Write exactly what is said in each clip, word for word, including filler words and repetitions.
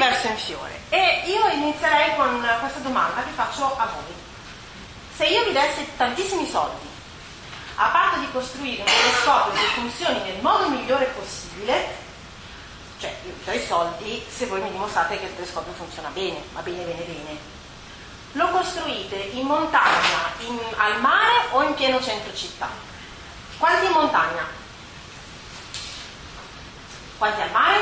verso in fiore. E io inizierei con questa domanda che faccio a voi. Se io vi dessi tantissimi soldi a patto di costruire un telescopio che funzioni nel modo migliore possibile, cioè io vi do i soldi se voi mi dimostrate che il telescopio funziona bene, va bene, bene, bene, lo costruite in montagna, in, al mare o in pieno centro città? Quanti in montagna? Quanti al mare?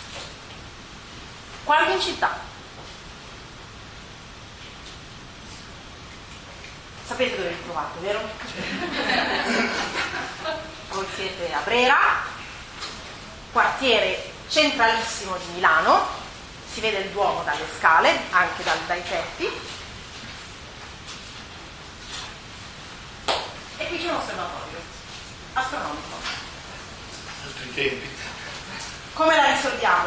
Quanti in città? Sapete dove vi trovate, vero? Voi siete a Brera, quartiere centralissimo di Milano, si vede il Duomo dalle scale, anche dal, dai tetti, e qui c'è un osservatorio astronomico. Altri tempi. Come la risolviamo?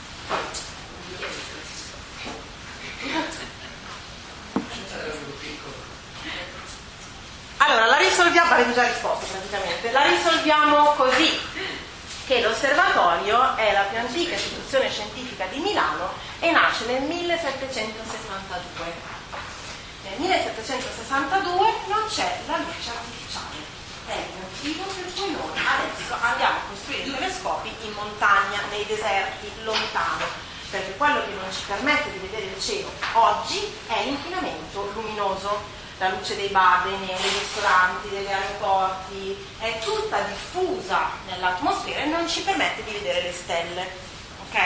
Allora, la risolviamo, avete già risposto praticamente, la risolviamo così, che l'osservatorio è la più antica istituzione scientifica di Milano e nasce nel millesettecentosessantadue. Nel millesettecentosessantadue non c'è la luce artificiale, è il motivo per cui noi adesso andiamo a costruire telescopi in montagna, nei deserti, lontano, perché quello che non ci permette di vedere il cielo oggi è l'inquinamento luminoso. La luce dei bar, dei nei ristoranti, degli aeroporti, è tutta diffusa nell'atmosfera e non ci permette di vedere le stelle. Ok?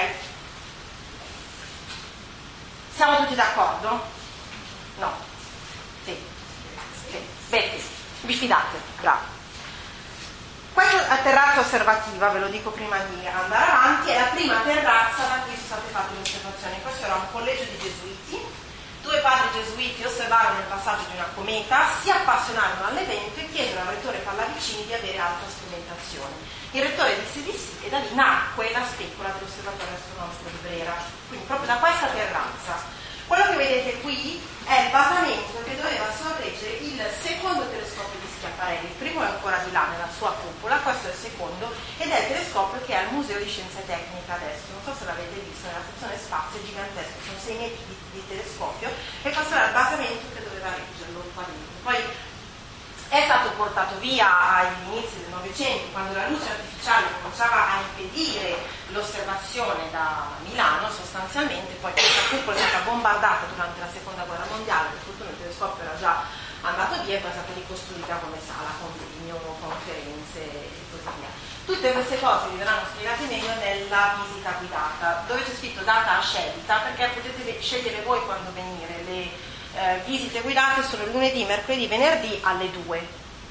Siamo tutti d'accordo? No? Sì. Sì. Betty, vi fidate? Bravo. Questa terrazza osservativa, ve lo dico prima di andare avanti, è la prima terrazza da cui sono state fatte le osservazioni. Questo era un collegio di gesuiti. Due padri gesuiti osservarono il passaggio di una cometa, si appassionarono all'evento e chiesero al rettore Pallavicini di avere altra strumentazione. Il rettore disse di sì e da lì nacque la specola dell'osservatorio astronomico di Brera, quindi proprio da questa terrazza. Quello che vedete qui è il basamento che doveva sorreggere il secondo telescopio di Schiaparelli. Il primo è ancora di là nella sua cupola, questo è il secondo ed è il telescopio che è al Museo di Scienza e Tecnica adesso. Non so se l'avete visto, nella sezione spazio è gigantesco, sono sei metri di, di telescopio e questo era il basamento che doveva reggerlo qua dentro. Poi è stato portato via agli inizi del Novecento, quando la luce artificiale cominciava a impedire l'osservazione da Milano sostanzialmente, poi questa cupola è stata bombardata durante la seconda guerra mondiale, per tutto il telescopio era già andato via e poi è stata ricostruita come sala, convegno, conferenze e così via. Tutte queste cose vi verranno spiegate meglio nella visita guidata, dove c'è scritto data a scelta, perché potete scegliere voi quando venire. Le Eh, visite guidate sono lunedì, mercoledì, venerdì alle due.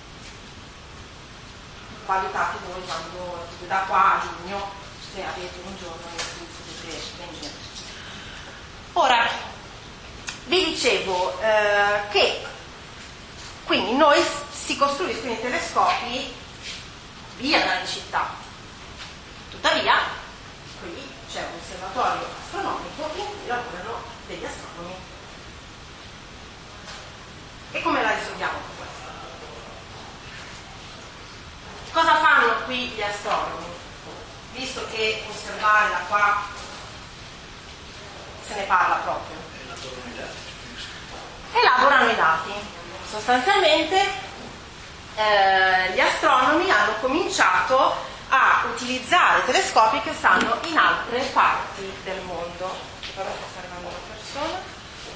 Valutate voi quando, da qua a giugno, se avete un giorno in cui potete venire. Ora, vi dicevo eh, che quindi noi si costruiscono i telescopi via dalle città. Tuttavia, qui c'è un osservatorio astronomico in cui lavorano degli astronomi. E come la risolviamo con questo? Cosa fanno qui gli astronomi? Visto che osservare da qua se ne parla proprio. Elaborano i dati. Sostanzialmente eh, gli astronomi hanno cominciato a utilizzare telescopi che stanno in altre parti del mondo. Però sta arrivando una persona.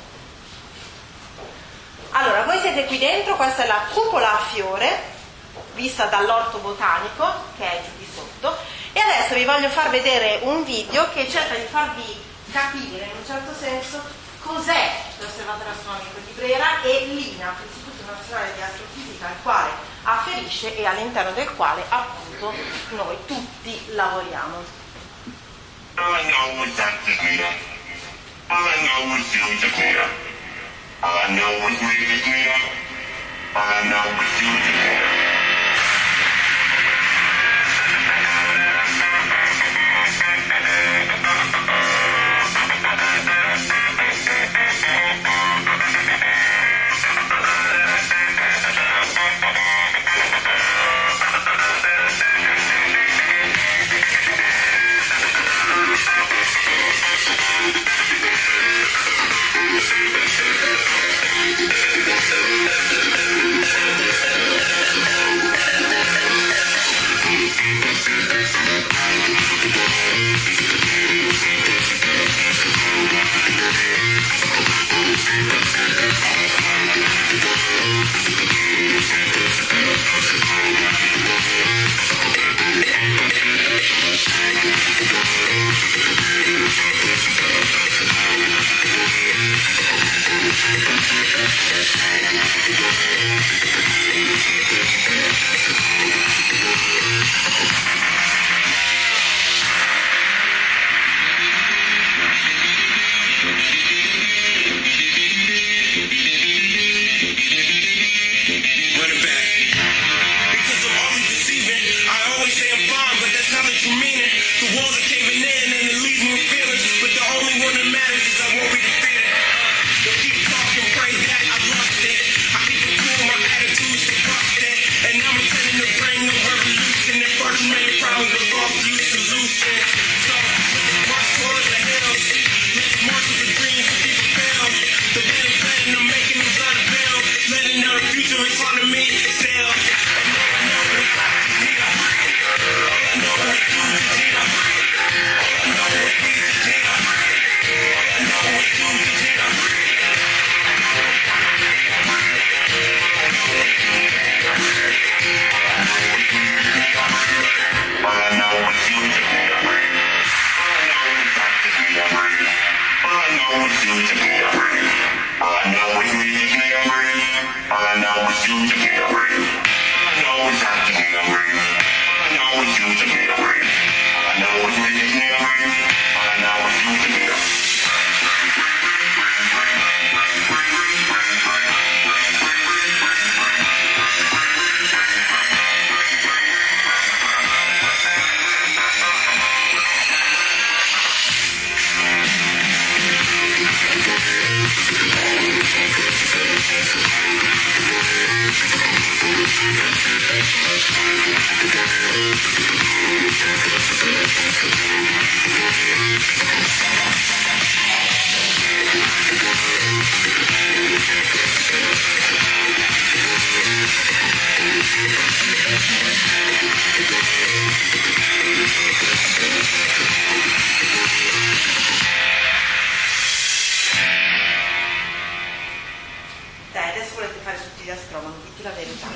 Allora, voi siete qui dentro, questa è la cupola a fiore, vista dall'orto botanico, che è giù di sotto, e adesso vi voglio far vedere un video che cerca di farvi capire, in un certo senso, cos'è l'Osservatorio Astronomico di Brera e l'I N A, l'Istituto Nazionale di Astrofisica, al quale afferisce e all'interno del quale, appunto, noi tutti lavoriamo. All I know is that the clear. All I know is future clear. All I know is music clear. All I know is future clear. Thank you. Dai, adesso volete fare tutti gli astronomi, dite la verità.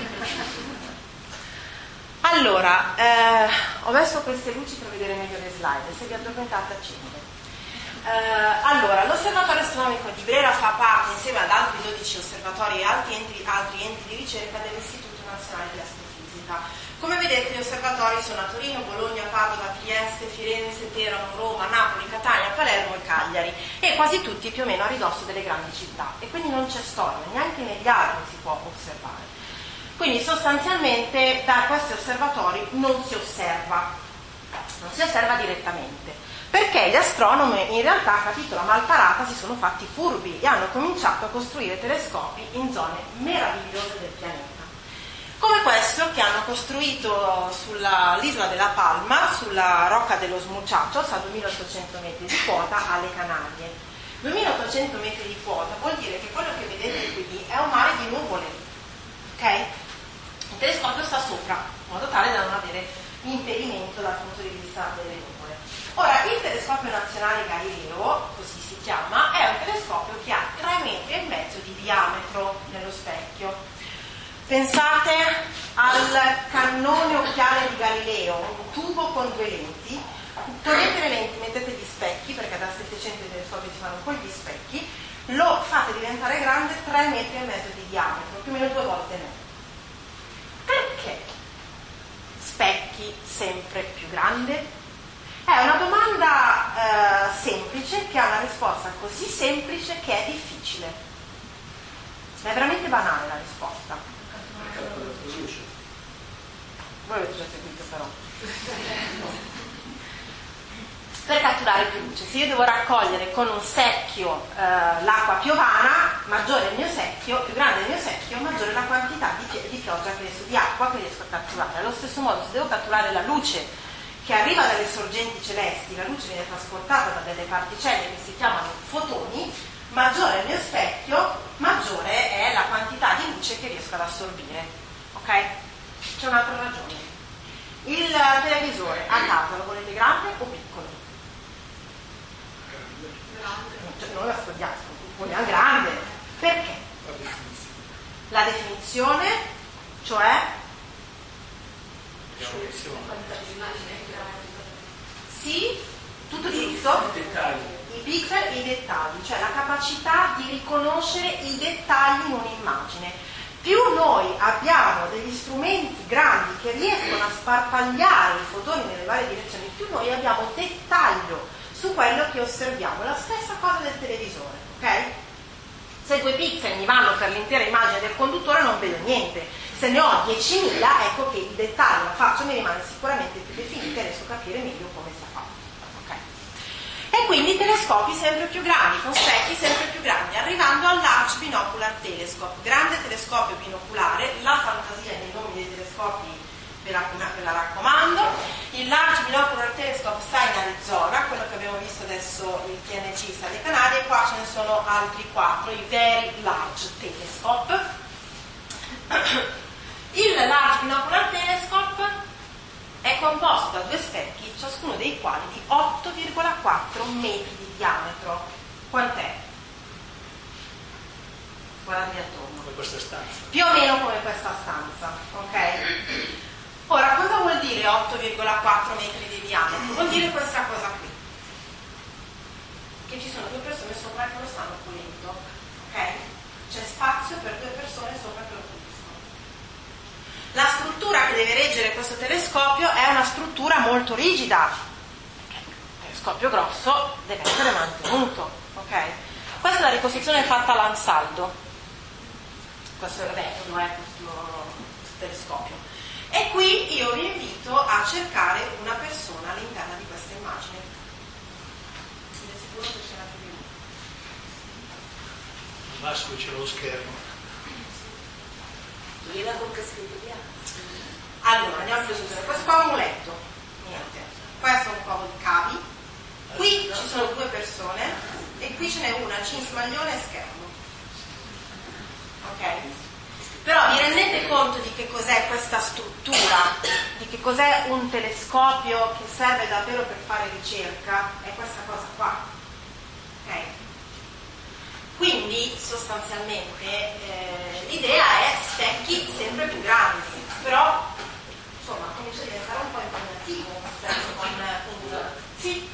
Allora, eh, ho messo queste luci per vedere meglio le slide, se vi addormentate accende. Eh, allora, l'osservatorio astronomico di Brera fa parte, insieme ad altri dodici osservatori e altri enti, altri enti di ricerca, dell'Istituto Nazionale di Astrofisica. Come vedete, gli osservatori sono a Torino, Bologna, Padova, Trieste, Firenze, Teramo, Roma, Napoli, Catania, Palermo e Cagliari, e quasi tutti più o meno a ridosso delle grandi città, e quindi non c'è storia, neanche negli altri si può osservare. Quindi sostanzialmente da questi osservatori non si osserva, non si osserva direttamente, perché gli astronomi in realtà, capito la malparata, si sono fatti furbi e hanno cominciato a costruire telescopi in zone meravigliose del pianeta. Come questo che hanno costruito sull'isola della Palma, sulla rocca dello Smuchachos, a duemilaottocento metri di quota, alle Canarie. duemilaottocento metri di quota vuol dire che quello che vedete qui è un mare di nuvole, ok? Il telescopio sta sopra, in modo tale da non avere impedimento dal punto di vista delle nuvole. Ora, il telescopio nazionale Galileo, così si chiama, è un telescopio che ha tre metri e mezzo di diametro nello specchio. Pensate al cannone occhiale di Galileo, un tubo con due lenti, togliete le lenti, mettete gli specchi, perché da settecento i telescopi si fanno con gli specchi, lo fate diventare grande tre metri e mezzo di diametro, più o meno due volte meno. Perché specchi sempre più grande? È una domanda eh, semplice, che ha una risposta così semplice che è difficile. È veramente banale la risposta. Voi avete già seguito però. Per catturare più luce, se io devo raccogliere con un secchio eh, l'acqua piovana, maggiore il mio secchio, più grande il mio secchio, maggiore la quantità di, di pioggia che riesco, di acqua che riesco a catturare. Allo stesso modo, se devo catturare la luce che arriva dalle sorgenti celesti, la luce viene trasportata da delle particelle che si chiamano fotoni, maggiore il mio specchio, maggiore è la quantità di luce che riesco ad assorbire. Ok? C'è un'altra ragione. Il televisore a casa lo volete grande o piccolo? Cioè, noi ascoltiamo, vogliamo grande. Perché? La definizione, cioè sì, tutto giusto? I pixel e i dettagli, cioè la capacità di riconoscere i dettagli in un'immagine. Più noi abbiamo degli strumenti grandi che riescono a sparpagliare i fotoni nelle varie direzioni, più noi abbiamo dettaglio su quello che osserviamo. La stessa cosa del televisore, ok? Se due pixel mi vanno per l'intera immagine del conduttore non vedo niente. Se ne ho diecimila, ecco che il dettaglio, la faccia mi rimane sicuramente più definita e riesco a capire meglio come sia fatto. E quindi telescopi sempre più grandi, con specchi sempre più grandi, arrivando al Large Binocular Telescope, grande telescopio binoculare. La fantasia nei nomi dei telescopi ve la, ve la raccomando. Il Large Binocular Telescope sta in Arizona, quello che abbiamo visto adesso, il T N G sta nei Canadi, e qua ce ne sono altri quattro, i Very Large Telescope. Il Large Binocular Telescope è composto da due specchi, ciascuno dei quali di otto virgola quattro metri di diametro. Quant'è? Guardate attorno. Come questa stanza. Più o meno come questa stanza, ok? Ora, cosa vuol dire otto virgola quattro metri di diametro? Vuol dire questa cosa qui. Che ci sono due persone sopra che lo stanno pulendo, ok? C'è spazio per due persone sopra che lo puliscono. La struttura che deve reggere questo telescopio è una struttura molto rigida. Il telescopio grosso deve essere mantenuto, ok? Questa è la ricostruzione fatta all'Ansaldo. Questo è vecchio, è questo, questo telescopio. E qui io vi invito a cercare una persona all'interno di questa immagine. Siete sicuro che c'è più di uno? Il maschio c'è lo schermo. Allora, andiamo più subito. Questo qua è un muletto. Niente. Questo è un covo di cavi. Qui ci sono due persone e qui ce n'è una, jeans, maglione e schermo. Ok? Però vi rendete conto di che cos'è questa struttura? Di che cos'è un telescopio che serve davvero per fare ricerca? È questa cosa qua. Ok? Quindi sostanzialmente eh, l'idea è specchi sempre più grandi, però insomma comincia a diventare un po' impegnativo con un... Sì?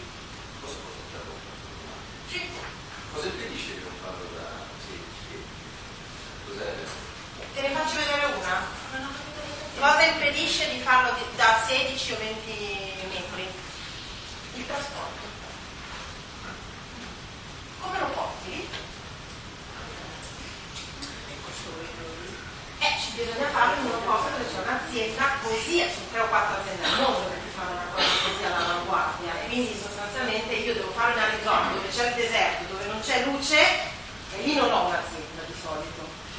Sì. Cosa impedisce di non farlo da sedici? Cos'è? Te ne faccio vedere una. Cosa impedisce di farlo di, da sedici o venti metri? Il trasporto. Come lo porti? Eh, ci bisogna farlo in una cosa dove c'è un'azienda così, sono tre o quattro aziende al mondo per fare una cosa così all'avanguardia, quindi sostanzialmente io devo fare una Arizona dove c'è il deserto, dove non c'è luce, e lì non ho un'azienda di solito.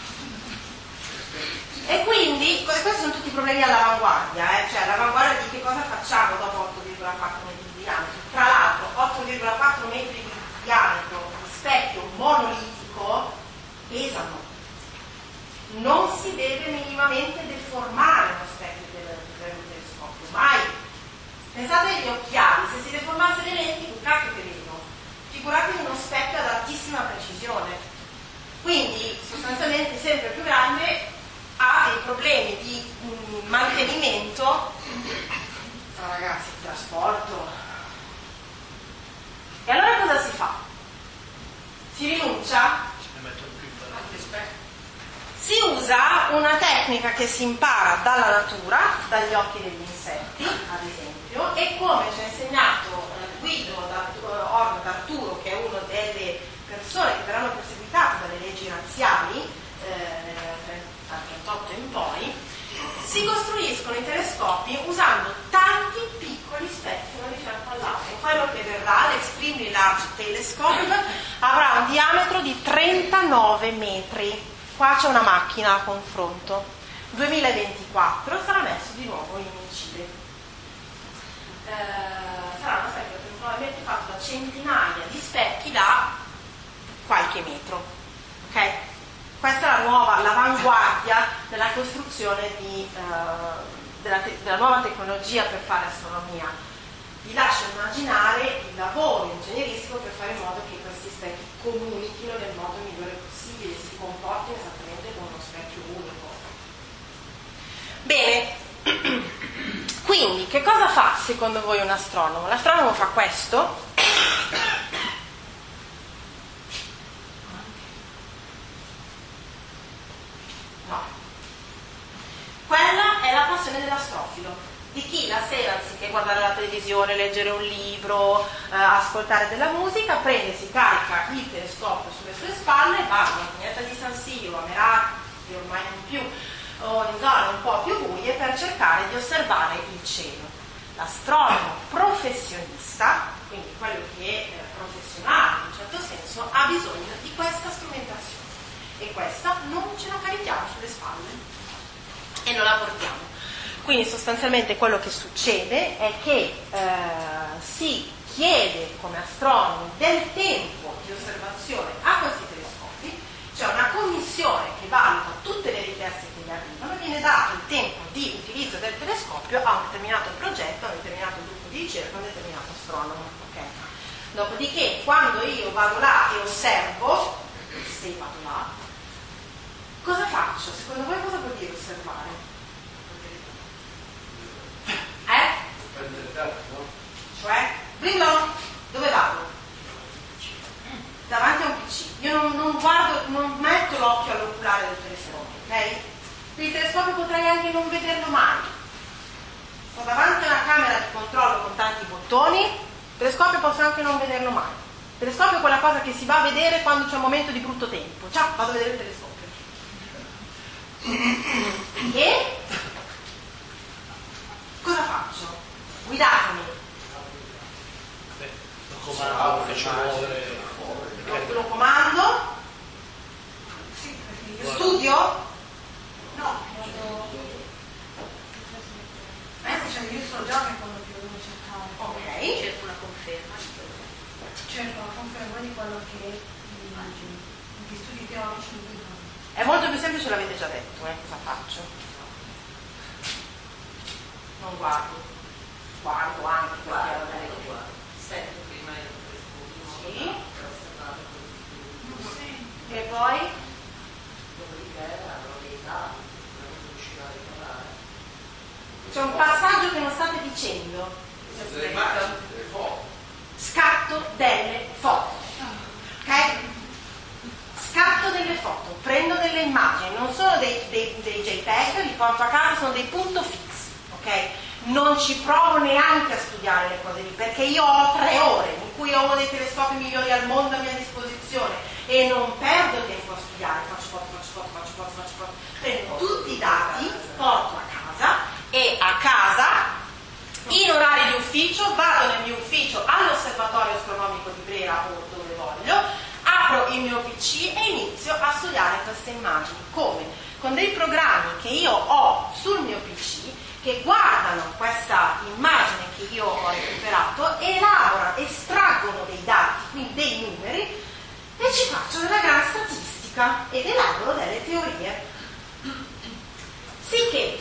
E quindi, questi sono tutti i problemi all'avanguardia, eh? Cioè all'avanguardia di che cosa facciamo dopo otto virgola quattro metri di diametro. Tra l'altro otto virgola quattro metri di diametro, specchio monolitico, pesano. Non si deve minimamente deformare lo specchio del, del telescopio, mai. Pensate agli occhiali, se si deformasse le lenti, un cacchio che vedono. Figuratevi uno specchio ad altissima precisione. Quindi, sostanzialmente, sempre più grande, ha dei problemi di um, mantenimento. Oh, ragazzi, il trasporto. E allora cosa si fa? Si rinuncia? Ce ne mettono più in paradiso. Si usa una tecnica che si impara dalla natura, dagli occhi degli insetti, ad esempio, e come ci ha insegnato eh, Guido Orno d'Arturo, che è una delle persone che verranno perseguitate dalle leggi razziali, eh, dal trentotto in poi, si costruiscono i telescopi usando tanti piccoli specchi uno di fianco all'altro. Quello che verrà, l'Extremely Large Telescope, avrà un diametro di trentanove metri. Qua c'è una macchina a confronto. duemilaventiquattro sarà messo di nuovo in Cile. Eh, sarà uno specchio probabilmente fatto da centinaia di specchi da qualche metro. Ok? Questa è la nuova, l'avanguardia della costruzione di, eh, della, te- della nuova tecnologia per fare astronomia. Vi lascio immaginare il lavoro ingegneristico per fare in modo che questi specchi comunichino nel modo migliore possibile, si comportino esattamente come uno specchio unico. Bene, quindi che cosa fa secondo voi un astronomo? L'astronomo fa questo. No. Quella è la passione dell'astrofilo. Di chi la sera, anziché guardare la televisione, leggere un libro, eh, ascoltare della musica, prende, si carica il telescopio sulle sue spalle, va alla pineta di San Siro, a Meraki, che ormai non più, o in zone un po' più buie, per cercare di osservare il cielo. L'astronomo professionista, quindi quello che è professionale in un certo senso, ha bisogno di questa strumentazione. E questa non ce la carichiamo sulle spalle e non la portiamo. Quindi sostanzialmente quello che succede è che eh, si chiede come astronomi del tempo di osservazione a questi telescopi, c'è una commissione che valuta tutte le richieste che gli arrivano, viene dato il tempo di utilizzo del telescopio a un determinato progetto, a un determinato gruppo di ricerca, a un determinato astronomo. Okay? Dopodiché quando io vado là e osservo, se vado là, cosa faccio? Secondo voi cosa vuol dire osservare? Eh? Prendere dati, no? Cioè, Brillo, dove vado? Davanti a un P C. Io non, non guardo, non metto l'occhio all'oculare del telescopio, ok? Il telescopio potrei anche non vederlo mai, fotoni, il telescopio posso anche non vederlo mai. Il telescopio è quella cosa che si va a vedere quando c'è un momento di brutto tempo. Ciao, vado a vedere il telescopio. E cosa faccio? Guidatemi. Beh, lo comando, faccio muovere. Lo, lo comando. Sì, perché io Studio? no, quando eh, cioè, io sono già che quello che devo cercare. Ok. Cerco una conferma. Cerco la conferma di quello che immagini. Gli studi teorici mi dicono. È molto più semplice, l'avete già detto, eh? Cosa faccio? Non guardo. Guardo anche perché Guarda, ho detto. guarda. Sento prima io questo Sì. osservato così. E poi? Dopodiché avrò dei dati, non riuscirò a ricordare. C'è un passaggio che non state dicendo. Delle immagini, delle foto. Scatto delle foto. Ok? Scatto delle foto, prendo delle immagini, non sono dei, dei, dei JPEG, li porto a casa, sono dei punto fix, ok? Non ci provo neanche a studiare le cose lì, perché io ho tre ore in cui ho uno dei telescopi migliori al mondo a mia disposizione e non perdo tempo a studiare, faccio foto, faccio foto, faccio foto, faccio foto, prendo tutti i dati, porto a casa e a casa, in orari di ufficio, vado nel mio ufficio all'osservatorio astronomico di Brera o dove voglio, apro il mio P C e inizio a studiare queste immagini. Come? Con dei programmi che io ho sul mio P C che guardano questa immagine che io ho recuperato, elaborano, estraggono dei dati, quindi dei numeri, e ci faccio della gran statistica ed elaboro delle teorie. Sicché,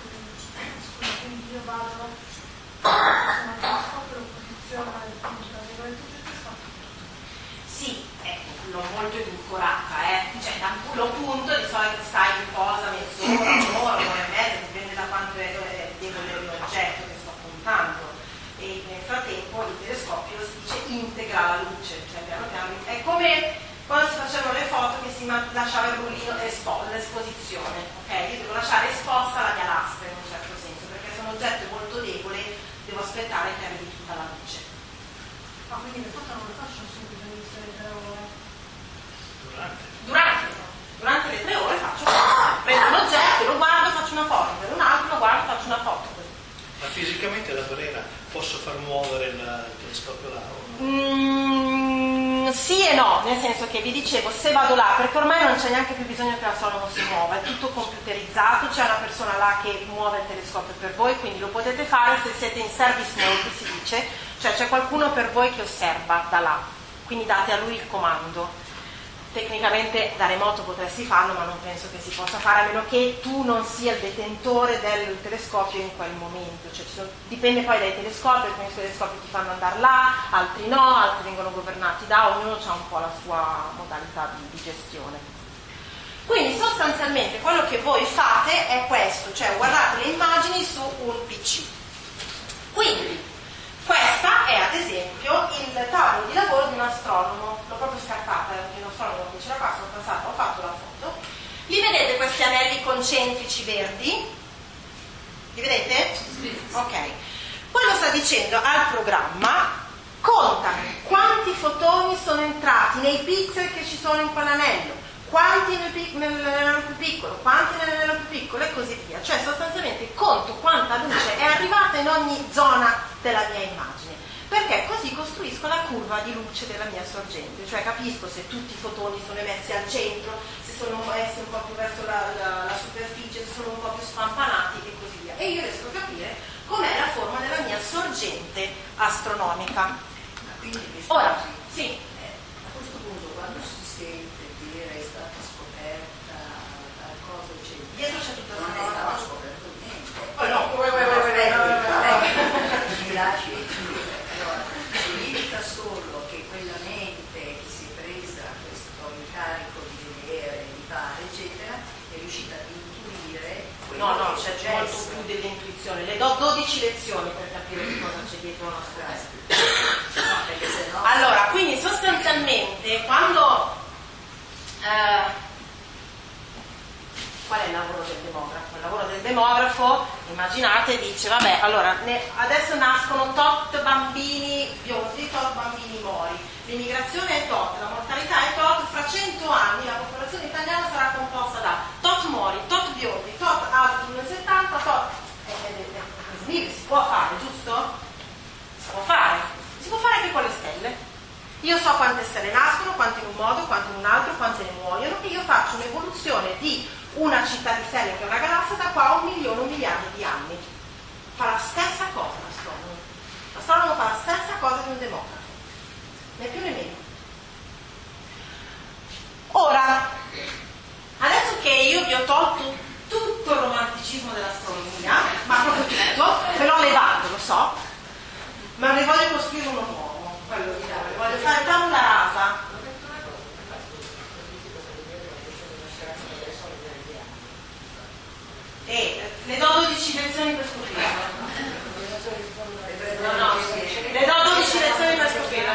Quindi io vado, sono telescopio, lo posiziono al punto, avevo detto che telescopio. sì, ecco, l'ho molto edulcorata, eh? Cioè, da un- lo punto, di solito stai in posa mezz'ora, un'ora, un'ora e mezza, dipende da quanto è è debole l'oggetto che sto puntando. E nel frattempo il telescopio si dice integra la luce, cioè piano piano. È come quando si facevano le foto che si ma- lasciava il rullino espo- l'esposizione, ok? Io devo lasciare esposta la galassia in un certo senso, perché se un oggetto è molto debole devo aspettare che arrivi tutta la luce. Ma quindi le foto non le faccio subito all'inizio delle tre ore. Durante. Durante, durante le tre ore faccio prendo un oggetto, lo guardo, faccio una foto, per un altro lo guardo, faccio una foto. Ma fisicamente da Brera posso far muovere il, il telescopio là o no? Mm, sì e no, nel senso che vi dicevo, se vado là, perché ormai non c'è neanche più bisogno che l'astronomo si muova, è tutto computerizzato, c'è una persona là che muove il telescopio per voi, quindi lo potete fare se siete in service mode, si dice, cioè c'è qualcuno per voi che osserva da là, quindi date a lui il comando. Tecnicamente da remoto potresti farlo, ma non penso che si possa fare, a meno che tu non sia il detentore del telescopio in quel momento. Cioè, ci sono, dipende poi dai telescopi, alcuni telescopi ti fanno andare là, altri no, altri vengono governati da, ognuno ha un po' la sua modalità di, di gestione. Quindi sostanzialmente quello che voi fate è questo, cioè guardate le immagini su un P C. Quindi questa è ad esempio il tavolo di lavoro di un astronomo, l'ho proprio scartata, di un astronomo che c'era qua, sono passata, ho fatto la foto. Li vedete questi anelli concentrici verdi? Li vedete? Sì. Ok. Quello sta dicendo al programma, conta quanti fotoni sono entrati nei pixel che ci sono in quell'anello, quanti nel pic- nell'anello più piccolo, quanti nell'anello più piccolo e così via. Cioè sostanzialmente conto quanta luce è arrivata in ogni zona della mia immagine, perché così costruisco la curva di luce della mia sorgente, cioè capisco se tutti i fotoni sono emessi al centro, se sono emessi un po' più verso la, la, la superficie, se sono un po' più spampanati e così via. E io riesco a capire com'è la forma della mia sorgente astronomica. Ora, sì. A questo punto, quando si sente dire è stata scoperta qualcosa, eccetera, Dietro c'è tutta non questa è stato roba. scoperto niente. Oh no, uè, uè, uè, uè, uè. Mi lasci dire. Allora, si limita solo che quella mente che si è presa questo incarico di vedere, di fare, eccetera, è riuscita ad intuire quello No, no, che è c'è molto successo. più dell'intuizione. Le do dodici lezioni per capire che cosa c'è dietro una scoperta. No, perché se no... Allora, quindi sostanzialmente quando eh, qual è il lavoro del demografo? Il lavoro del demografo immaginate, dice, vabbè, allora ne, adesso nascono tot bambini biondi, tot bambini mori, l'immigrazione è tot, la mortalità è tot, fra cento anni la popolazione italiana sarà composta da tot mori, tot biondi, tot alti uno virgola settanta, tot... Eh, eh, eh, si può fare, giusto? Si può fare. Si può fare anche con le stelle. Io so quante stelle nascono, quante in un modo, quante in un altro, quante ne muoiono, e io faccio un'evoluzione di una città di stelle che è una galassia da qua a un milione, un miliardo di anni. Fa la stessa cosa l'astronomo. L'astronomo fa la stessa cosa di un democratico, né più né meno. Ora, adesso che io vi ho tolto tutto il romanticismo dell'astronomia, ma proprio tutto, ve l'ho levato, lo so, ma ne voglio costruire uno nuovo, quello di dare, voglio fare tabula rasa. E le do dodici lezioni per scoprirlo. No, no, le do dodici lezioni per scoprirlo.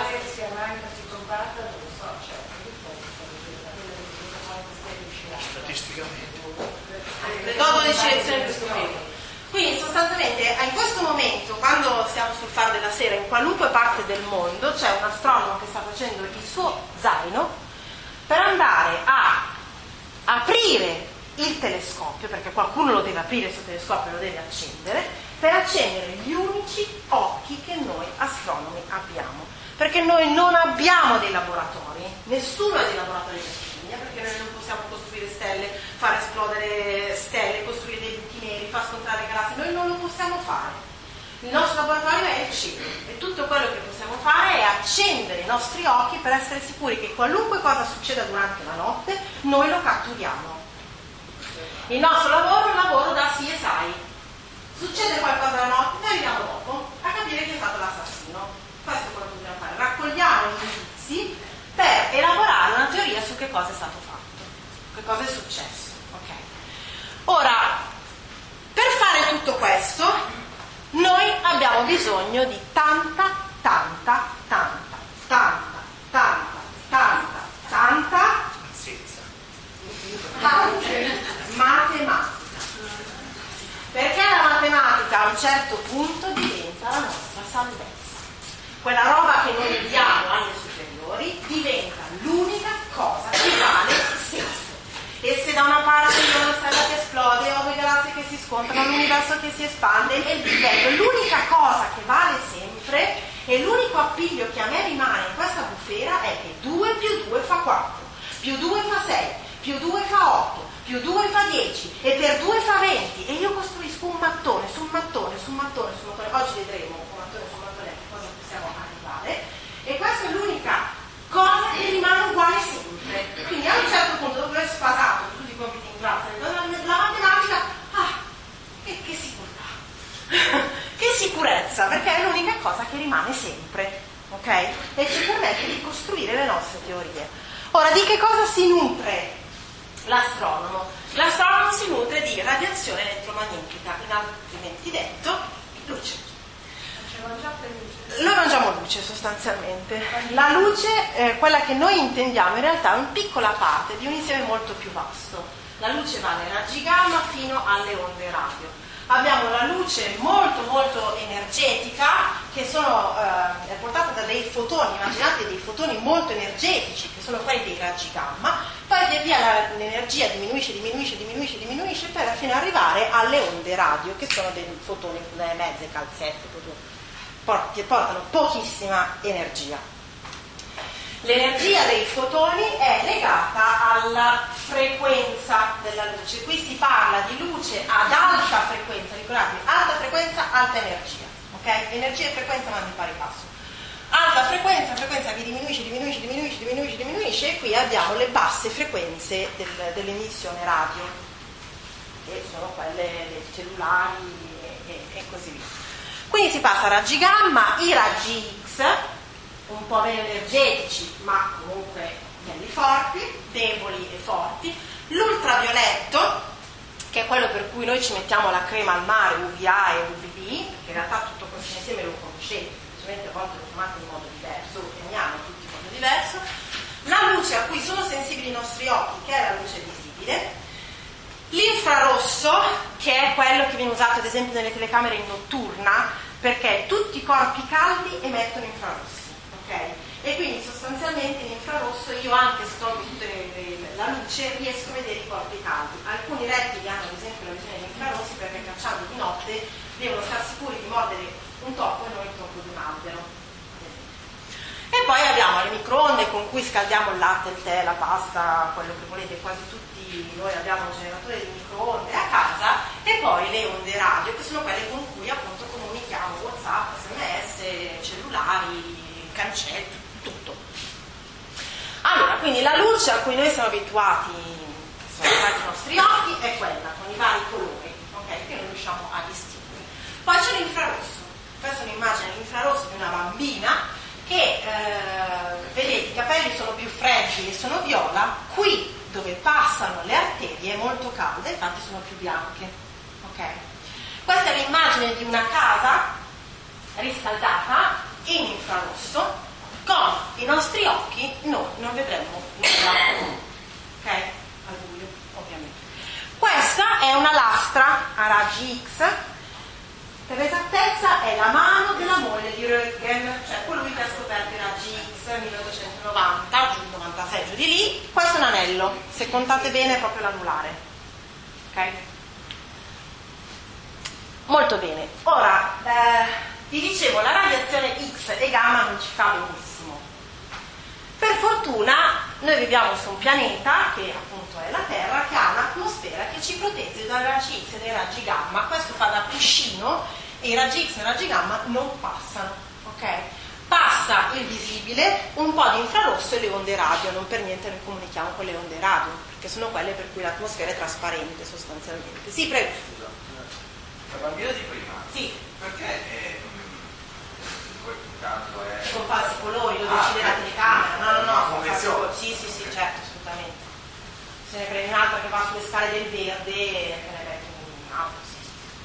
Statisticamente. Le do dodici lezioni per scoprirlo. Quindi sostanzialmente in questo momento, quando siamo sul faro della sera, in qualunque parte del mondo c'è un astronomo che sta facendo il suo zaino per andare a aprire il telescopio, perché qualcuno lo deve aprire il suo telescopio e lo deve accendere, per accendere gli unici occhi che noi astronomi abbiamo, perché noi non abbiamo dei laboratori, nessuno ha dei laboratori di astronomia, perché noi non possiamo costruire stelle, far esplodere stelle, costruire dei buchi neri, far scontrare galassie, noi non lo possiamo fare. Il nostro laboratorio è il cielo e tutto quello che possiamo fare è accendere i nostri occhi per essere sicuri che qualunque cosa succeda durante la notte noi lo catturiamo. Il nostro lavoro è un lavoro da C S I. Succede qualcosa la notte, noi arriviamo dopo a capire chi è stato l'assassino. Questo è quello che dobbiamo fare. Raccogliamo gli indizi per elaborare una teoria su che cosa è stato fatto, che cosa è successo. Okay. Ora, per fare tutto questo, noi abbiamo bisogno di tanta, tanta, tanta, tanta, tanta, tanta, tanta matematica, perché la matematica a un certo punto diventa la nostra salvezza, quella roba che noi vediamo alle superiori diventa l'unica cosa che vale sempre, e se da una parte c'è una stella che esplode o due galassie che si scontrano, un universo che si espande e il Big Bang, l'unica cosa che vale sempre e l'unico appiglio che a me rimane in questa bufera è che due più due fa quattro, più due fa sei, più due fa otto, più due fa dieci e per due fa venti, e io costruisco un mattone su un mattone su un mattone su un mattone. Oggi vedremo un mattone su un mattone a che cosa possiamo arrivare, e questa è l'unica cosa che rimane uguale sempre. Quindi a un certo punto, dopo aver spasato tutti i compiti in classe, la matematica, ah, che, che sicurezza, che sicurezza, perché è l'unica cosa che rimane sempre, ok? E ci permette di costruire le nostre teorie. Ora, di che cosa si nutre l'astronomo? L'astronomo si nutre di radiazione elettromagnetica, in altrimenti detto luce. Noi mangiamo luce sostanzialmente. La luce, eh, quella che noi intendiamo, in realtà è una piccola parte di un insieme molto più vasto. La luce va nei raggi gamma fino alle onde radio. Abbiamo la luce molto molto energetica, che sono eh, è portata da dei fotoni, immaginate dei fotoni molto energetici, che sono quelli dei raggi gamma, poi via via la, l'energia diminuisce, diminuisce, diminuisce, diminuisce, per fino ad arrivare alle onde radio, che sono dei fotoni, delle mezze calzette, che portano pochissima energia. L'energia dei fotoni è legata alla frequenza della luce. Qui si parla di luce ad alta frequenza, ricordatevi, alta frequenza, alta energia, ok? Energia e frequenza vanno in pari passo. Alta frequenza, frequenza che diminuisce, diminuisce, diminuisce, diminuisce, diminuisce, e qui abbiamo le basse frequenze del, dell'emissione radio, che sono quelle dei cellulari e, e, e così via. Quindi si passa a raggi gamma, i raggi X, un po' meno energetici, ma comunque belli forti, deboli e forti, l'ultravioletto, che è quello per cui noi ci mettiamo la crema al mare, U V A e U V B, perché in realtà tutto questo insieme lo conoscete, semplicemente a volte lo chiamate in modo diverso, lo chiamiamo tutti in modo diverso, la luce a cui sono sensibili i nostri occhi, che è la luce visibile, L'infrarosso, che è quello che viene usato ad esempio nelle telecamere in notturna, perché tutti i corpi caldi emettono infrarossi, ok? E quindi sostanzialmente in infrarosso io, anche se tolgo tutta la luce, riesco a vedere i corpi caldi. Alcuni rettili hanno ad esempio la visione di infrarossi perché cacciando di notte devono stare sicuri di mordere un tocco e non il tocco di un albero. E poi abbiamo le microonde con cui scaldiamo il latte, il tè, la pasta, quello che volete. Quasi tutti noi abbiamo un generatore di microonde a casa, e poi le onde radio, che sono quelle con cui appunto comunichiamo WhatsApp, sms, cellulari, cancelli, tutto. Allora, quindi la luce a cui noi siamo abituati, che sono stati i nostri occhi, è quella, con i vari colori, ok? Che non riusciamo a distinguere. Poi c'è l'infrarosso. Questa è un'immagine dell'infrarosso di una bambina che, eh, vedete, i capelli sono più freddi e sono viola, qui dove passano le arterie è molto calda, infatti sono più bianche, ok? Questa è l'immagine di una casa riscaldata in infrarosso. Con i nostri occhi noi non vedremo nulla, ok? Al buio, ovviamente. Questa è una lastra a raggi X. Per l'esattezza è la mano della moglie di Röntgen, cioè colui che ha scoperto i raggi X milleottocentonovanta, giù novantasei, giù di lì. Questo è un anello, se contate bene è proprio l'anulare, ok? Molto bene. Ora, eh, vi dicevo, la radiazione X e gamma non ci fa benissimo. Per fortuna noi viviamo su un pianeta, che appunto è la Terra, che ha un'atmosfera che ci protegge dai raggi X e dai raggi gamma. Questo fa da cuscino e i raggi X e i raggi gamma non passano, ok? Passa il visibile, un po' di infrarosso e le onde radio. Non per niente noi comunichiamo con le onde radio, perché sono quelle per cui l'atmosfera è trasparente sostanzialmente. Sì, prego. Scusa, la bambina di prima, sì. Perché è, in quel caso è... Con falsi colori, lo Ah, decide la ok. telecamera, no, no, no, Una con falsi convenzione. colori. Sì, sì, sì, certo, assolutamente. Se ne prende un'altra che va sulle scale del verde e ne becchi un'altra, sì.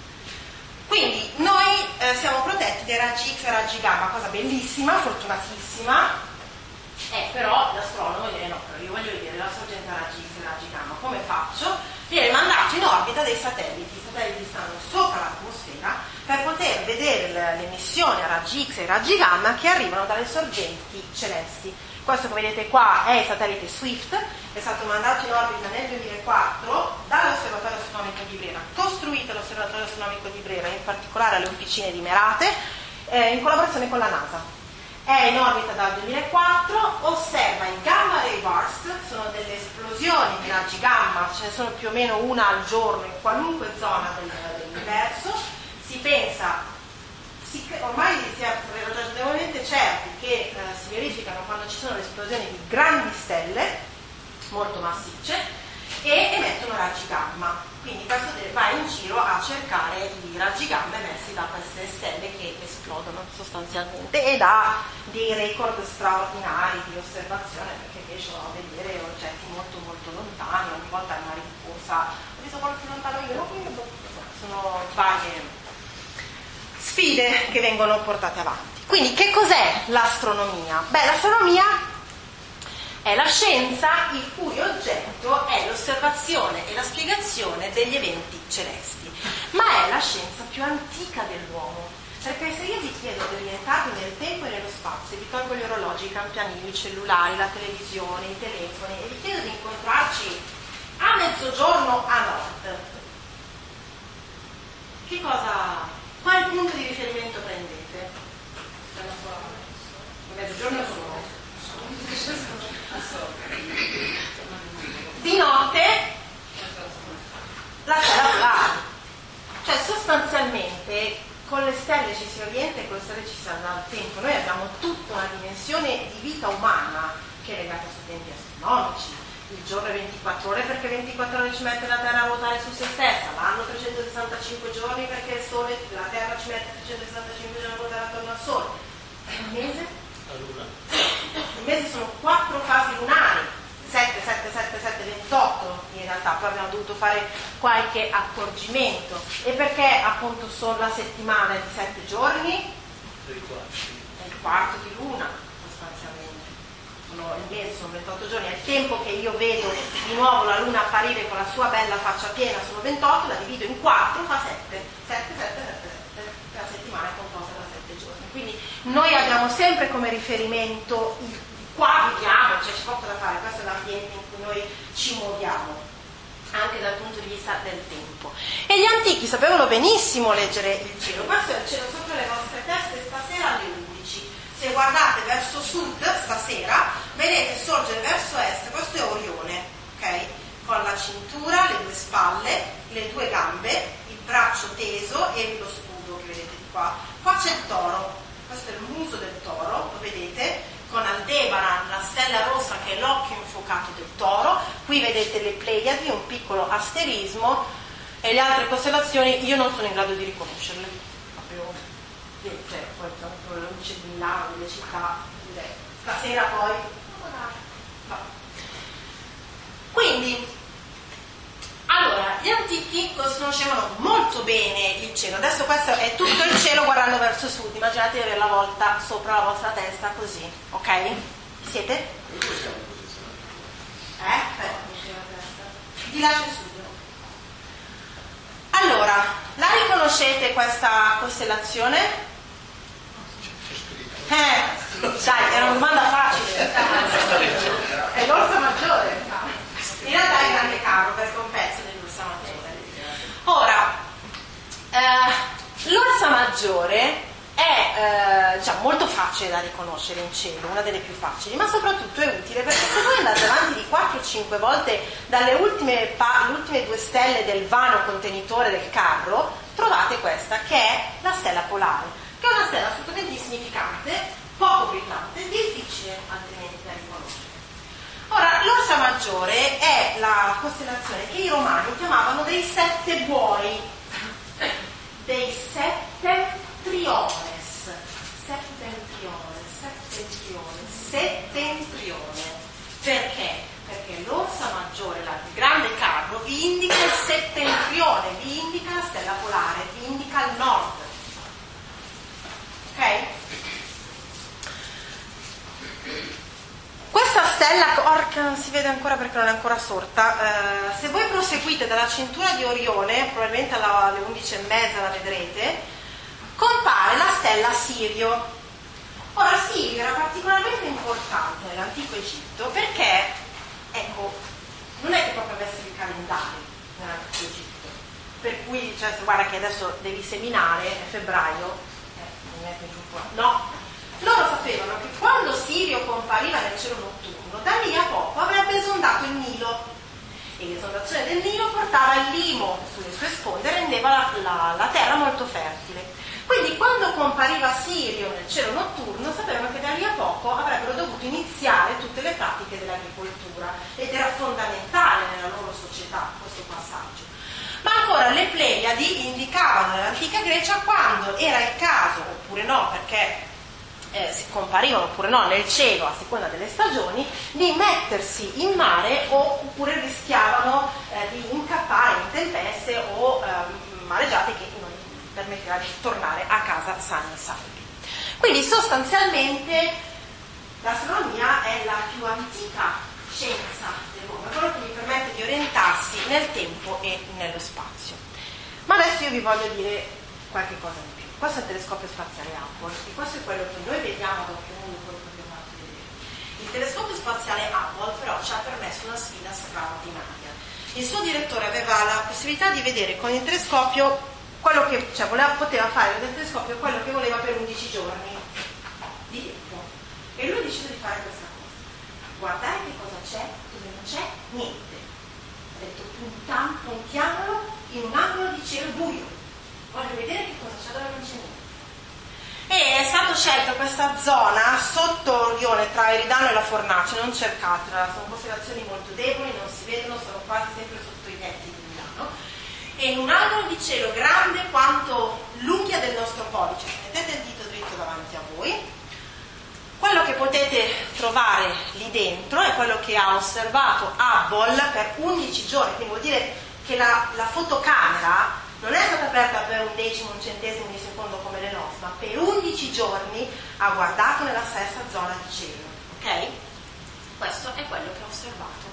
Quindi noi eh, siamo protetti dai raggi X e raggi gamma, cosa bellissima, fortunatissima. Eh, però l'astronomo dice no, però io voglio vedere la sorgente a raggi X e raggi gamma, come faccio? Viene mandato in orbita dei satelliti, i satelliti stanno sopra l'atmosfera per poter vedere l'emissione a raggi X e raggi gamma che arrivano dalle sorgenti celesti. Questo che vedete qua è il satellite Swift, è stato mandato in orbita nel duemilaquattro dall'Osservatorio Astronomico di Brera, costruito l'Osservatorio Astronomico di Brera, in particolare alle officine di Merate, eh, in collaborazione con la NASA. È in orbita dal duemilaquattro, osserva i gamma ray burst, sono delle esplosioni di raggi gamma, ce ne sono più o meno una al giorno in qualunque zona del, dell'universo. Si pensa, si, ormai si è ragionevolmente certi che eh, si verificano quando ci sono le esplosioni di grandi stelle, molto massicce, e emettono raggi gamma. Quindi questo va in giro a cercare i raggi gamma emessi da queste stelle che esplodono sostanzialmente, e dà dei record straordinari di osservazione, perché riescono a vedere oggetti molto molto lontani. Ogni volta è una rincorsa, ho visto qualche lontano io, sono varie sfide che vengono portate avanti. Quindi che cos'è l'astronomia? Beh, l'astronomia è la scienza il cui oggetto è l'osservazione e la spiegazione degli eventi celesti, ma è la scienza più antica dell'uomo, perché se io vi chiedo di orientarvi nel tempo e nello spazio, vi tolgo gli orologi, i campanili, i cellulari, la televisione, i telefoni, e vi chiedo di incontrarci a mezzogiorno a nord, che cosa, quale punto di riferimento prendete? A mezzogiorno è solo. Di notte la stella polare, cioè sostanzialmente con le stelle ci si orienta e con le stelle ci si anda al tempo. Noi abbiamo tutta una dimensione di vita umana che è legata a tempi astronomici. Il giorno è ventiquattro ore perché ventiquattro ore ci mette la Terra a ruotare su se stessa, l'anno trecentosessantacinque giorni perché il Sole, la Terra ci mette trecentosessantacinque giorni a ruotare attorno al Sole. E un mese? La Luna. I mesi sono quattro fasi lunari, sette, sette, sette, sette, ventotto in realtà, poi abbiamo dovuto fare qualche accorgimento. E perché appunto sono la settimana di sette giorni? Per i quarti. È il quarto di luna sostanzialmente. sono, il mese sono ventotto giorni, è il tempo che io vedo di nuovo la luna apparire con la sua bella faccia piena, sono ventotto, la divido in quattro, fa sette, sette, sette, sette, sette, la settimana è composta da sette giorni. Quindi noi abbiamo sempre come riferimento il qua viviamo, cioè c'è poco da fare, questo è l'ambiente in cui noi ci muoviamo, anche dal punto di vista del tempo. E gli antichi sapevano benissimo leggere il cielo. Questo è il cielo sopra le vostre teste stasera alle undici. Se guardate verso sud stasera, vedete sorgere verso est, questo è Orione, ok? Con la cintura, le due spalle, le due gambe, il braccio teso e lo scudo che vedete di qua. Qua c'è il toro, questo è il muso del toro, lo vedete? Con Aldebaran, la stella rossa che è l'occhio infuocato del toro, qui vedete le Pleiadi, un piccolo asterismo, e le altre costellazioni io non sono in grado di riconoscerle, proprio, cioè, poi proprio la luce di Milano, delle città, stasera poi, no. Quindi, allora, gli antichi conoscevano molto bene il cielo. Adesso questo è tutto il cielo guardando verso sud. Immaginate di avere la volta sopra la vostra testa così, ok? Siete? Dove siamo posizionati? Eh? Aspetta, di là c'è il sud. Allora, la riconoscete questa costellazione? Eh, dai, era una domanda facile. È l'Orsa Maggiore. In realtà è Grande Carro, perché è un pezzo dell'Ursa Maggiore. Ora, eh, l'Orsa Maggiore è eh, diciamo, molto facile da riconoscere in cielo, una delle più facili, ma soprattutto è utile perché se voi andate avanti di quattro o cinque volte dalle ultime, pa- le ultime due stelle del vano contenitore del carro, trovate questa che è la stella polare, che è una stella assolutamente insignificante, poco brillante, difficile altrimenti da riconoscere. Ora, l'Orsa Maggiore è la costellazione che i romani chiamavano dei sette buoi, dei settentriones, settentriones, settentriones, settentrione. Perché? Perché l'Orsa Maggiore, il grande carro, vi indica il settentrione, vi indica la stella polare, vi indica il nord. Ok? Questa stella, orca, non si vede ancora perché non è ancora sorta, eh, se voi proseguite dalla cintura di Orione, probabilmente alle undici e mezza la vedrete, compare la stella Sirio. Ora Sirio era particolarmente importante nell'antico Egitto perché, ecco, non è che proprio avessero i calendari nell'antico Egitto, per cui, cioè, guarda che adesso devi seminare, è febbraio, eh, mi metto giù qua, no? Loro sapevano che quando Sirio compariva nel cielo notturno, da lì a poco avrebbe esondato il Nilo e l'esondazione del Nilo portava il limo sulle sue sponde e rendeva la, la, la terra molto fertile. Quindi quando compariva Sirio nel cielo notturno sapevano che da lì a poco avrebbero dovuto iniziare tutte le pratiche dell'agricoltura ed era fondamentale nella loro società questo passaggio. Ma ancora le Pleiadi indicavano nell'antica Grecia quando era il caso, oppure no, perché Eh, si comparivano oppure no nel cielo a seconda delle stagioni, di mettersi in mare o, oppure rischiavano eh, di incappare in tempeste o eh, mareggiate che non permetteva di tornare a casa sani e salvi. Quindi sostanzialmente l'astronomia è la più antica scienza dell'uomo, è quello che gli permette di orientarsi nel tempo e nello spazio. Ma adesso io vi voglio dire qualche cosa in più. Questo è il telescopio spaziale Hubble e questo è quello che noi vediamo da occhio nudo, quello che abbiamo fatto vedere. Il telescopio spaziale Hubble però ci ha permesso una sfida straordinaria. Il suo direttore aveva la possibilità di vedere con il telescopio quello che, cioè voleva, poteva fare del telescopio quello che voleva per undici giorni di tempo. E lui ha deciso di fare questa cosa. Guardare che cosa c'è, dove non c'è niente. Ha detto puntam, puntiamolo in un angolo di cielo buio. Voglio vedere che cosa c'è dove non c'è niente. E è stata scelta questa zona sotto Orione tra Eridano e la Fornace, non cercatela, sono costellazioni molto deboli, non si vedono, sono quasi sempre sotto i tetti di Milano. E in un angolo di cielo grande quanto l'unghia del nostro pollice, mettete il dito dritto davanti a voi, quello che potete trovare lì dentro è quello che ha osservato Hubble per undici giorni, quindi vuol dire che la, la fotocamera non è stata aperta per un decimo, un centesimo di secondo come le nostre, ma per undici giorni ha guardato nella stessa zona di cielo, ok? Questo è quello che ho osservato.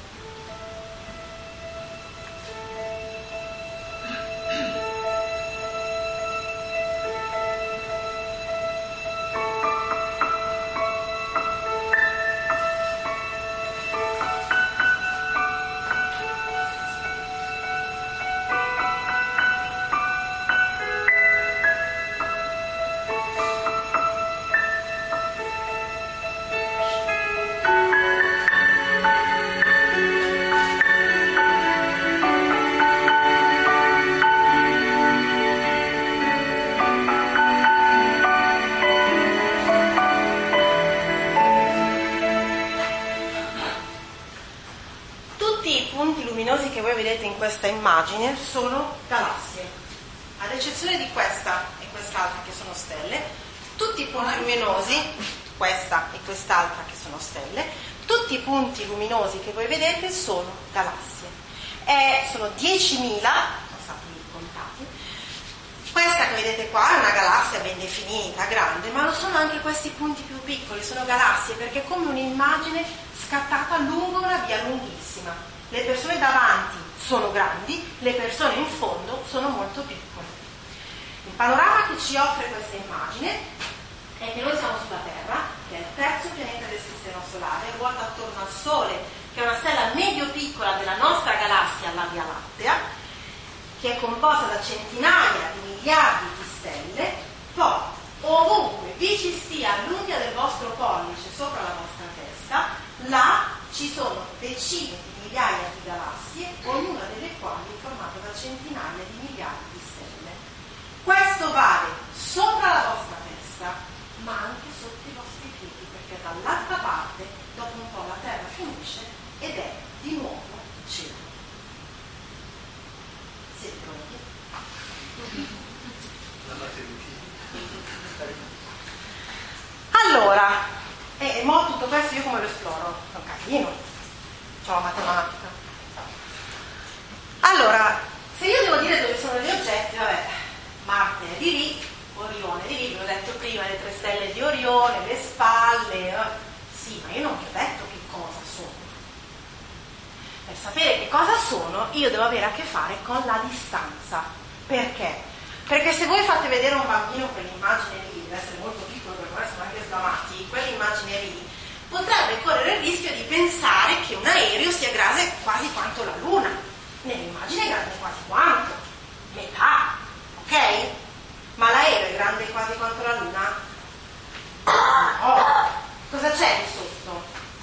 In questa immagine sono galassie, ad eccezione di questa e quest'altra che sono stelle. Tutti i punti luminosi, questa e quest'altra che sono stelle, tutti i punti luminosi che voi vedete sono galassie. E sono diecimila, non so come contati. Questa che vedete qua è una galassia ben definita, grande, ma lo sono anche questi punti più piccoli, sono galassie perché è come un'immagine scattata lungo una via lunghissima. Le persone davanti sono grandi, le persone in fondo sono molto piccole. Il panorama che ci offre questa immagine è che noi siamo sulla Terra, che è il terzo pianeta del Sistema Solare, ruota attorno al Sole, che è una stella medio-piccola della nostra galassia, la Via Lattea, che è composta da centinaia di miliardi di stelle. Poi, ovunque vi ci stia all'unghia del vostro pollice sopra la vostra testa, là ci sono decine di migliaia di galassie, ognuna delle quali è formata da centinaia di miliardi di stelle. Questo vale sopra la vostra testa, ma anche sotto i vostri piedi, perché dall'altra parte, dopo un po' la Terra finisce ed è di nuovo cielo. Siete pronti? Allora, e mo tutto questo io come lo esploro? È un casino. La matematica. Allora, se io devo dire dove sono gli oggetti, vabbè, Marte è di lì, Orione è di lì, ve l'ho detto prima, le tre stelle di Orione, le spalle, eh. Sì, ma io non vi ho detto che cosa sono. Per sapere che cosa sono, io devo avere a che fare con la distanza. Perché? Perché se voi fate vedere a un bambino quell'immagine lì, deve essere molto piccolo, perché ora sono anche sgamati, quell'immagine lì, potrebbe correre il rischio di pensare che un aereo sia grande quasi quanto la Luna. Nell'immagine è grande quasi quanto? Metà, ok? Ma l'aereo è grande quasi quanto la Luna? No. Cosa c'è di sotto?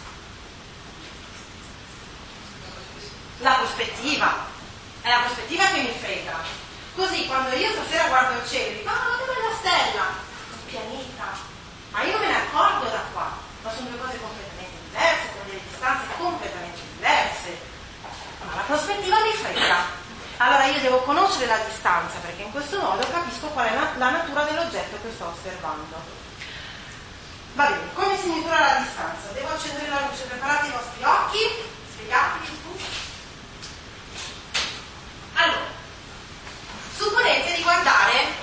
La prospettiva. È la prospettiva che mi frega. Così quando io stasera guardo il cielo e dico, ah, che bella stella! Un pianeta. Ma io non me ne accorgo da qua. Ma sono due cose completamente diverse, con delle distanze completamente diverse. Ma la prospettiva mi frega. Allora io devo conoscere la distanza, perché in questo modo capisco qual è la, la natura dell'oggetto che sto osservando. Va bene, come si misura la distanza? Devo accendere la luce, preparate i vostri occhi, spiegatevi su. Allora, supponete di guardare,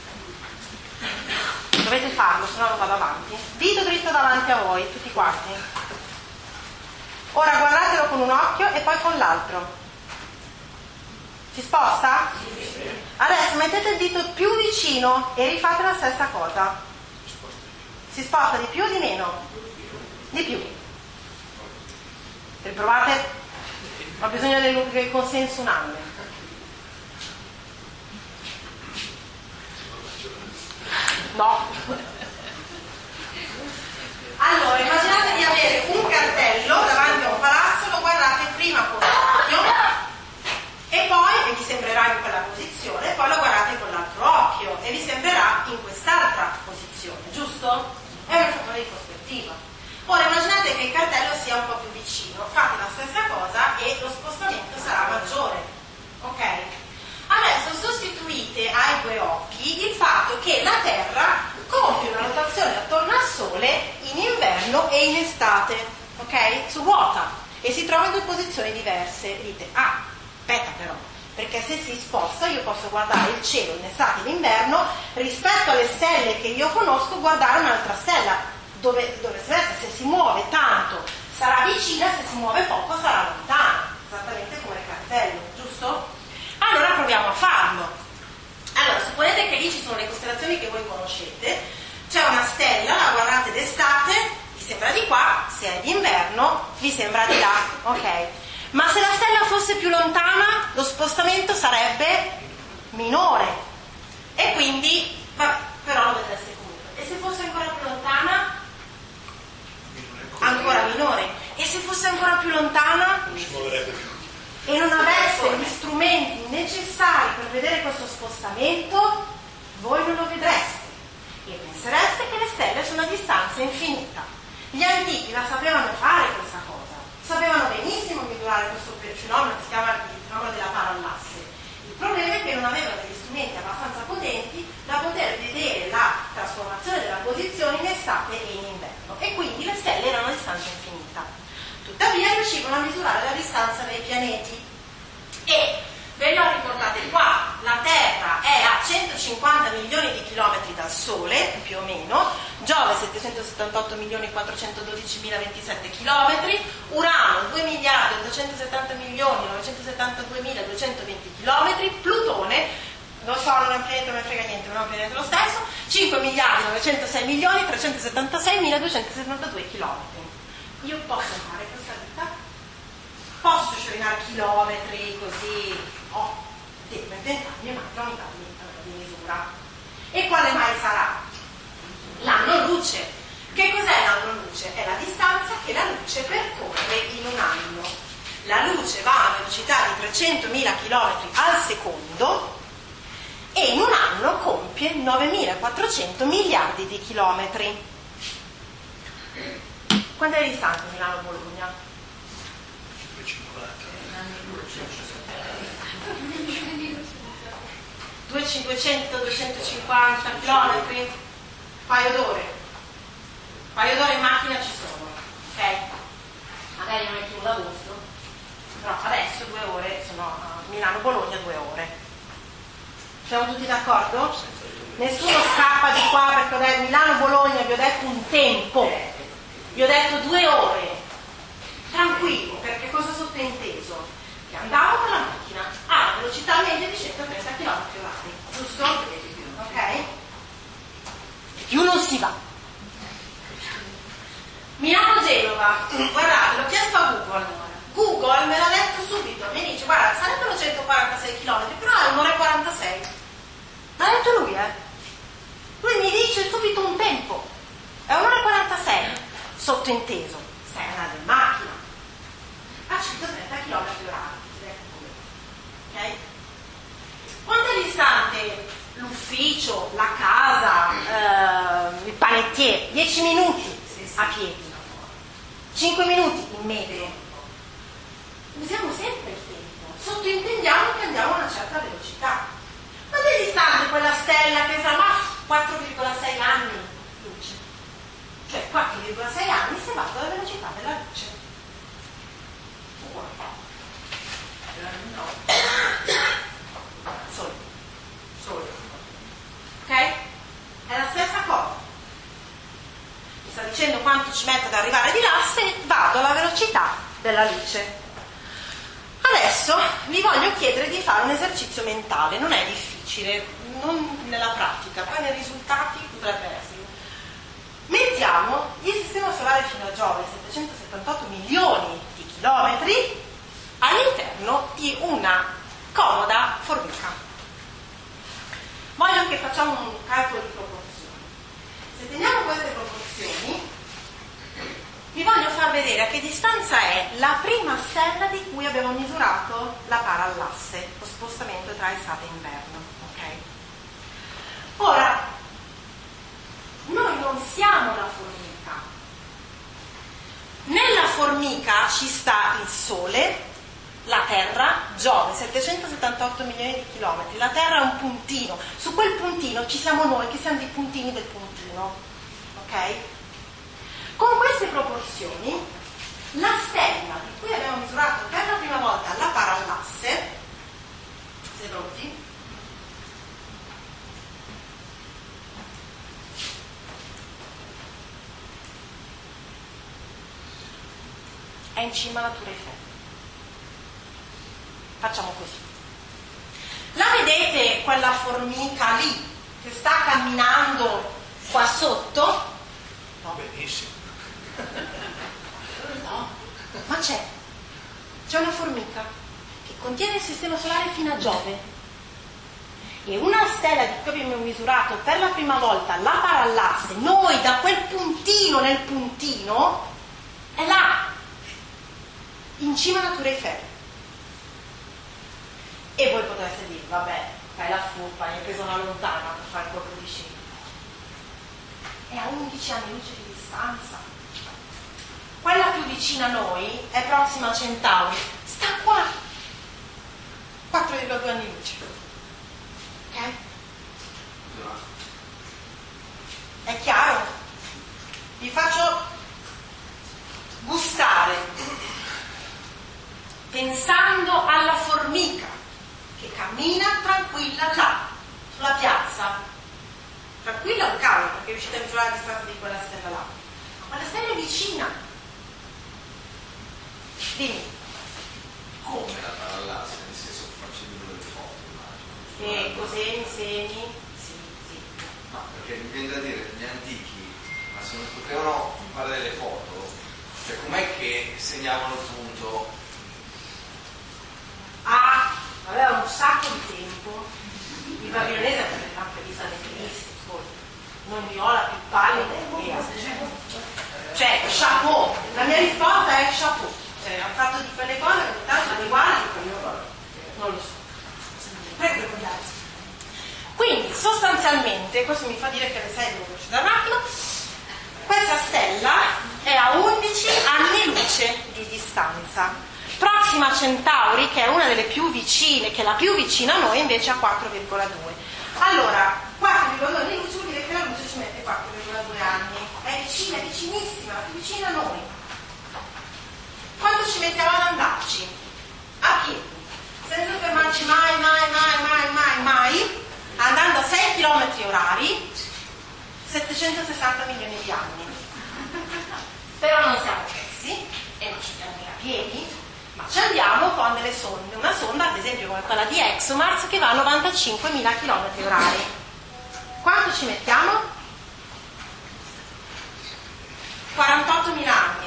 dovete farlo, se no non vado avanti, dito dritto davanti a voi, tutti quanti. Ora guardatelo con un occhio e poi con l'altro. Si sposta? Adesso mettete il dito più vicino e rifate la stessa cosa. Si sposta di più o di meno? Di più. Riprovate? Ho bisogno del consenso unanime. No. Allora, immaginate di avere un cartello davanti a un palazzo, lo guardate prima con l'occhio e poi, e vi sembrerà in quella posizione, poi lo guardate con l'altro occhio e vi sembrerà in quest'altra posizione, giusto? È un fattore di prospettiva. Ora immaginate che il cartello sia un po' più vicino, fate la stessa cosa e lo spostamento sarà maggiore, ok? Adesso sostituite ai due occhi il fatto che la Terra compie una rotazione attorno al Sole in inverno e in estate, ok? Su ruota e si trova in due posizioni diverse. E dite, ah, aspetta però, perché se si sposta io posso guardare il cielo in estate e in inverno rispetto alle stelle che io conosco, guardare un'altra stella, dove, dove se si muove tanto sarà vicina, se si muove poco sarà lontana, esattamente come il cartello, giusto? Allora proviamo a farlo. Allora, supponete che lì ci sono le costellazioni che voi conoscete, c'è una stella, la guardate d'estate, vi sembra di qua, se è d'inverno vi sembra di là, ok? Ma se la stella fosse più lontana, lo spostamento sarebbe minore, e quindi, vabbè, però lo vedreste comunque. E se fosse ancora più lontana? Ancora minore. E se fosse ancora più lontana? Non si muoverebbe più. E non avesse gli strumenti necessari per vedere questo spostamento, voi non lo vedreste e pensereste che le stelle sono a distanza infinita. Gli antichi la sapevano fare questa cosa, sapevano benissimo misurare questo fenomeno che si chiama il fenomeno della parallasse. Il problema è che non avevano degli strumenti abbastanza potenti da poter vedere la trasformazione della posizione in estate e in inverno, e quindi le stelle erano a distanza infinita. Tuttavia riuscivano a misurare la distanza dei pianeti, e ve lo ricordate qua, la Terra è a centocinquanta milioni di chilometri dal Sole, più o meno, Giove settecentosettantotto milioni quattrocentododicimilaventisette chilometri, Urano due miliardi ottocentosettanta milioni novecentosettantaduemiladuecentoventi chilometri, Plutone, lo so, non è un pianeta, non me frega niente, non è un pianeta lo stesso, cinque miliardi novecentosei milioni trecentosettantasei chilometri. Io posso fare questa vita? Posso sciorinare chilometri così? Oh, devo inventarmi un'altra unità di misura. E quale mai sarà? L'anno luce. Che cos'è l'anno luce? È la distanza che la luce percorre in un anno. La luce va a velocità di trecentomila chilometri al secondo e in un anno compie novemilaquattrocento miliardi di chilometri. Quanto è distante Milano-Bologna? duecentocinquanta duecentocinquanta chilometri, un paio d'ore, un paio d'ore in macchina ci sono, ok? Magari non è più d'agosto, però adesso due ore sono a Milano-Bologna, due ore. Siamo tutti d'accordo? Nessuno scappa di qua perché ho detto Milano-Bologna, vi ho detto un tempo. Vi ho detto due ore, tranquillo, perché cosa sottointeso? Che andavo con la macchina a velocità media di centotrenta chilometri orari, giusto? Ok? Più non si va. Milano-Genova, guardate, l'ho chiesto a Google allora. Google me l'ha detto subito, mi dice, guarda, sarebbero centoquarantasei chilometri, però è un'ora e quarantasei. L'ha detto lui, eh? Lui mi dice subito un tempo, è un'ora e quarantasei. Sottointeso, stai andando in macchina a centotrenta chilometri orari, ok? Quanto è distante l'ufficio, la casa, eh, il panettiere? dieci minuti a piedi, cinque minuti in media. Usiamo sempre il tempo, sottointendiamo che andiamo a una certa velocità. Quanto è distante quella stella che sarà quattro virgola sei anni luce? Cioè quattro virgola sei anni se vado alla velocità della luce. Sole. Sole. Ok? È la stessa cosa. Mi sta dicendo quanto ci metto ad arrivare di là se vado alla velocità della luce. Adesso vi voglio chiedere di fare un esercizio mentale, non è difficile, non nella pratica, poi nei risultati potrebbe essere. Mettiamo il sistema solare fino a Giove, settecentosettantotto milioni di chilometri, all'interno di una comoda formica. Voglio che facciamo un calcolo di proporzioni. Se teniamo queste proporzioni, vi voglio far vedere a che distanza è la prima stella di cui abbiamo misurato la parallasse, lo spostamento tra estate e inverno. Okay? Ora, noi non siamo la formica. Nella formica ci sta il Sole, la Terra, Giove, settecentosettantotto milioni di chilometri. La Terra è un puntino. Su quel puntino ci siamo noi, che siamo dei puntini del puntino. Ok? Con queste proporzioni, la stella di cui abbiamo misurato per la prima volta la parallasse, siete pronti? è in cima alla Tour Eiffel. Facciamo così. La vedete quella formica lì che sta camminando qua sotto? No, benissimo. No, ma c'è. C'è una formica che contiene il sistema solare fino a Giove. E una stella di cui abbiamo misurato per la prima volta la parallasse, noi da quel puntino nel puntino, è là, in cima alla Tour Eiffel. E voi potreste dire, vabbè, fai la furba, mi hai preso una lontana per fare quello che dicevi. È a undici anni luce di distanza. Quella più vicina a noi è Prossima Centauri, sta qua, quattro virgola due anni luce. Ok? È chiaro? Vi faccio gustare, pensando alla formica che cammina tranquilla là, sulla piazza. Tranquilla un cavolo, perché riuscite a misurare la distanza di quella stella là. Ma la stella è vicina. Dimmi. Come la parallasse, nel senso che faccio il numero di foto, immagino. E cos'è insegni? Sì, sì. No, perché mi viene da dire, gli antichi, ma se non potevano fare delle foto, cioè com'è che segnavano il punto? Ah, aveva un sacco di tempo. I babilonesi avevano le tappe di sanitaristi, non vi ho la più pallida idea. Cioè, chapeau. La mia risposta è chapeau. Cioè, hanno fatto di quelle cose che ogni tanto sono uguali, non lo so. Prego, guardate. Quindi, sostanzialmente, questo mi fa dire che le sei devo procedere un attimo. Questa stella è a undici anni luce di distanza. Prossima Centauri, che è una delle più vicine, che è la più vicina a noi, invece ha quattro virgola due. Allora, quattro virgola due anni luce vuol dire che la luce ci mette quattro virgola due anni. È vicina, è vicinissima, è più vicina a noi. Quanto ci mettiamo ad andarci? A piedi, senza fermarci mai, mai, mai, mai, mai, mai, andando a sei chilometri orari, settecentosessanta milioni di anni. Però non siamo fessi e non ci andiamo a piedi, ma ci andiamo con delle sonde, una sonda ad esempio come quella di ExoMars che va a novantacinquemila chilometri orari. Quanto ci mettiamo? quarantottomila anni.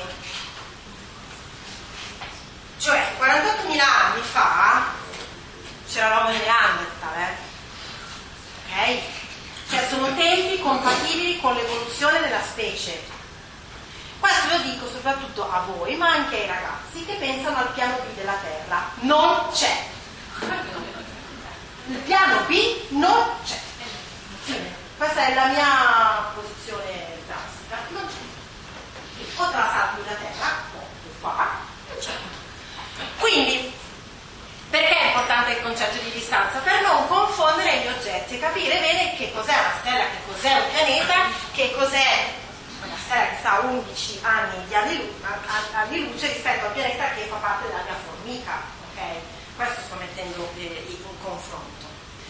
Cioè quarantottomila anni fa c'era l'uomo di Neanderthal, eh? Ok? Cioè sono tempi compatibili con l'evoluzione della specie. Questo lo dico soprattutto a voi, ma anche ai ragazzi che pensano al piano B della Terra. Non c'è. Il piano B non c'è. Questa è la mia posizione drastica. Non c'è. O te la salvi da Terra, o qua, non c'è. Quindi, perché è importante il concetto di distanza? Per non confondere gli oggetti e capire bene che cos'è una stella, che cos'è un pianeta, che cos'è una stella che sta a undici anni di anni, lu- anni luce rispetto al pianeta che fa parte della mia formica. Okay? Questo sto mettendo eh, in confronto.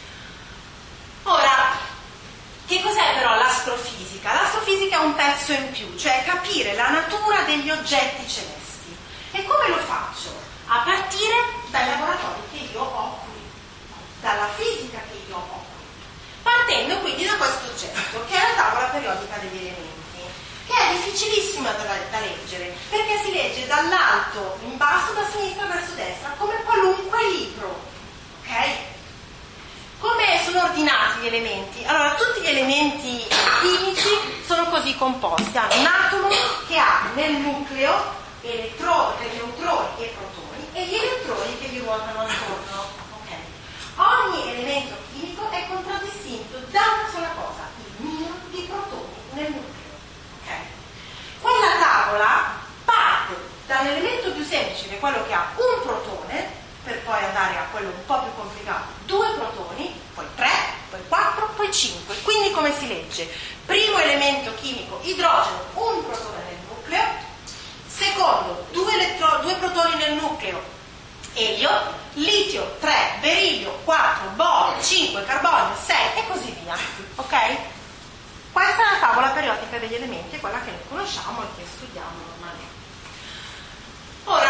Ora, che cos'è però l'astrofisica? L'astrofisica è un pezzo in più, cioè capire la natura degli oggetti celesti. E come lo faccio? A partire dai laboratori che io ho qui, dalla fisica che io ho qui. Partendo quindi da questo oggetto, che è la tavola periodica degli elementi, che è difficilissima da, da leggere, perché si legge dall'alto in basso, da sinistra verso destra, come qualunque libro. Ok? Come sono ordinati gli elementi? Allora, tutti gli elementi chimici sono così composti. Hanno un atomo che ha nel nucleo elettroni, neutroni e protoni e gli elettroni che vi ruotano attorno. Okay. Ogni elemento chimico è contraddistinto da una sola cosa, il numero di protoni nel nucleo. Okay. Quella tavola parte dall'elemento più semplice, che è quello che ha un protone, per poi andare a quello un po' più complicato, due protoni, poi tre, poi quattro, poi cinque. Quindi come si legge? Primo elemento chimico, idrogeno, un protone nel nucleo. Secondo, due, elettro- due protoni nel nucleo, elio, litio, tre, berilio, quattro, borio, cinque, carbonio, sei e così via. Ok? Questa è la tavola periodica degli elementi, è quella che noi conosciamo e che studiamo normalmente. Ora,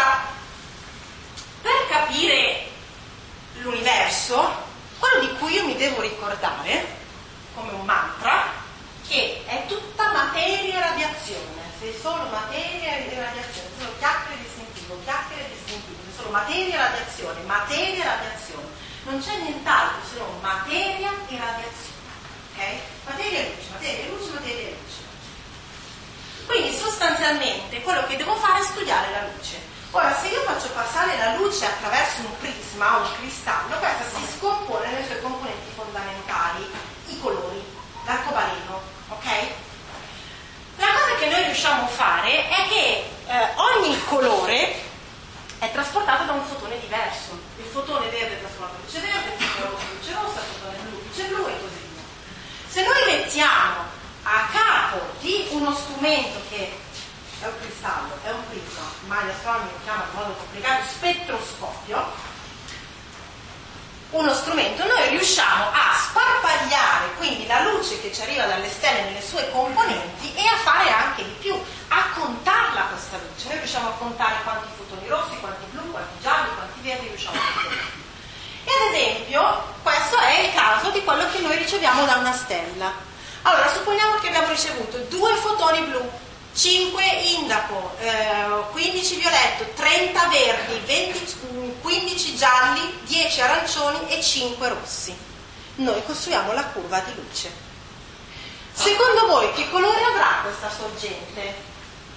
capire l'universo, quello di cui io mi devo ricordare, come un mantra, che è tutta materia e radiazione. Sei solo materia e radiazione, solo chiacchiere di sentivo, chiacchiere di sentivo, sei solo materia e radiazione, materia e radiazione. Non c'è nient'altro se non materia e radiazione. Ok? Materia e luce, materia e luce, materia e luce. Quindi sostanzialmente quello che devo fare è studiare la luce. Ora, se io faccio passare la luce attraverso un prisma o un cristallo, questa si scompone nelle sue componenti fondamentali, i colori, l'arcobaleno, ok? La cosa che noi riusciamo a fare è che eh, ogni colore è trasportato da un fotone diverso. Il fotone verde trasporta luce verde, il fotone rosso luce rossa, il fotone blu luce blu e così via. Se noi mettiamo a capo di uno strumento che è un cristallo, è un prisma, ma gli astronomi lo chiamano in modo complicato spettroscopio, uno strumento, noi riusciamo a sparpagliare quindi la luce che ci arriva dalle stelle nelle sue componenti e a fare anche di più, a contarla questa luce. Noi riusciamo a contare quanti fotoni rossi, quanti blu, quanti gialli, quanti verdi riusciamo a contare. E ad esempio questo è il caso di quello che noi riceviamo da una stella. Allora supponiamo che abbiamo ricevuto due fotoni blu, cinque indaco, eh, quindici violetto, trenta verdi, venti, quindici gialli, dieci arancioni e cinque rossi. Noi costruiamo la curva di luce. Secondo voi che colore avrà questa sorgente?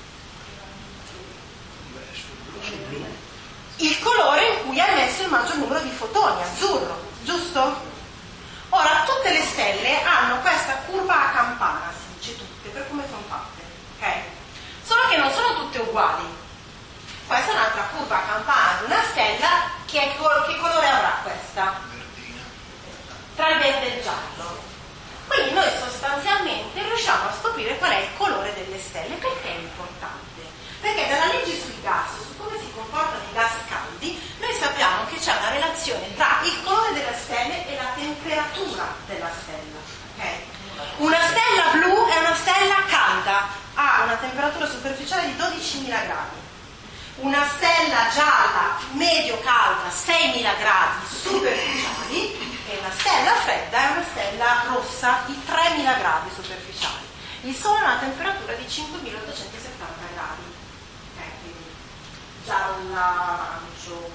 Il colore in cui è messo il maggior numero di fotoni, azzurro, giusto? Ora, tutte le stelle hanno questa curva a campana, si dice tutte, per come sono fatte, ok? Solo che non sono tutte uguali. Questa è un'altra curva a campana di una stella che, è, che colore avrà questa? Verdina. Tra il verde e il giallo. Quindi noi sostanzialmente riusciamo a scoprire qual è il colore delle stelle. Perché è importante? Perché dalla legge sui gas, su come si comportano i gas caldi, noi sappiamo che c'è una relazione tra il colore delle stelle e la temperatura della stella. Okay? Una stella blu è una stella calda, ha una temperatura superficiale di dodicimila gradi. Una stella gialla medio calda, seimila gradi superficiali, e una stella fredda è una stella rossa di tremila gradi superficiali. Il Sole ha una temperatura di cinquemilaottocentosettanta gradi. Okay, quindi gialla, arancio.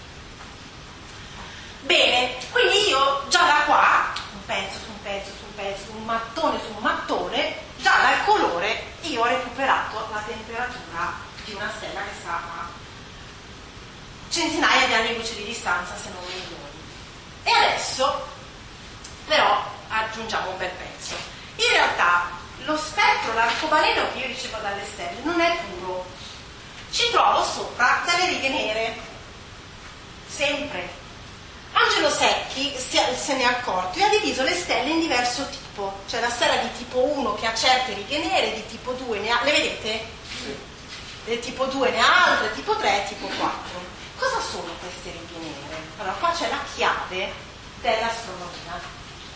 Bene, quindi io già da qua, un pezzo su un pezzo su un pezzo, un mattone su un mattone, già dal colore io ho recuperato la temperatura di una stella che sta a centinaia di anni luce di distanza, se non milioni. E adesso però aggiungiamo un bel pezzo. In realtà lo spettro, l'arcobaleno che io ricevo dalle stelle non è puro, ci trovo sopra delle righe nere, sempre. Angelo Secchi se ne è accorto e ha diviso le stelle in diverso tipo. C'è la stella di tipo uno che ha certe righe nere, di tipo due ne ha, le vedete? Sì. Del tipo due ne ha altre, tipo tre e tipo quattro. Cosa sono queste righe nere? Allora qua c'è la chiave dell'astronomia.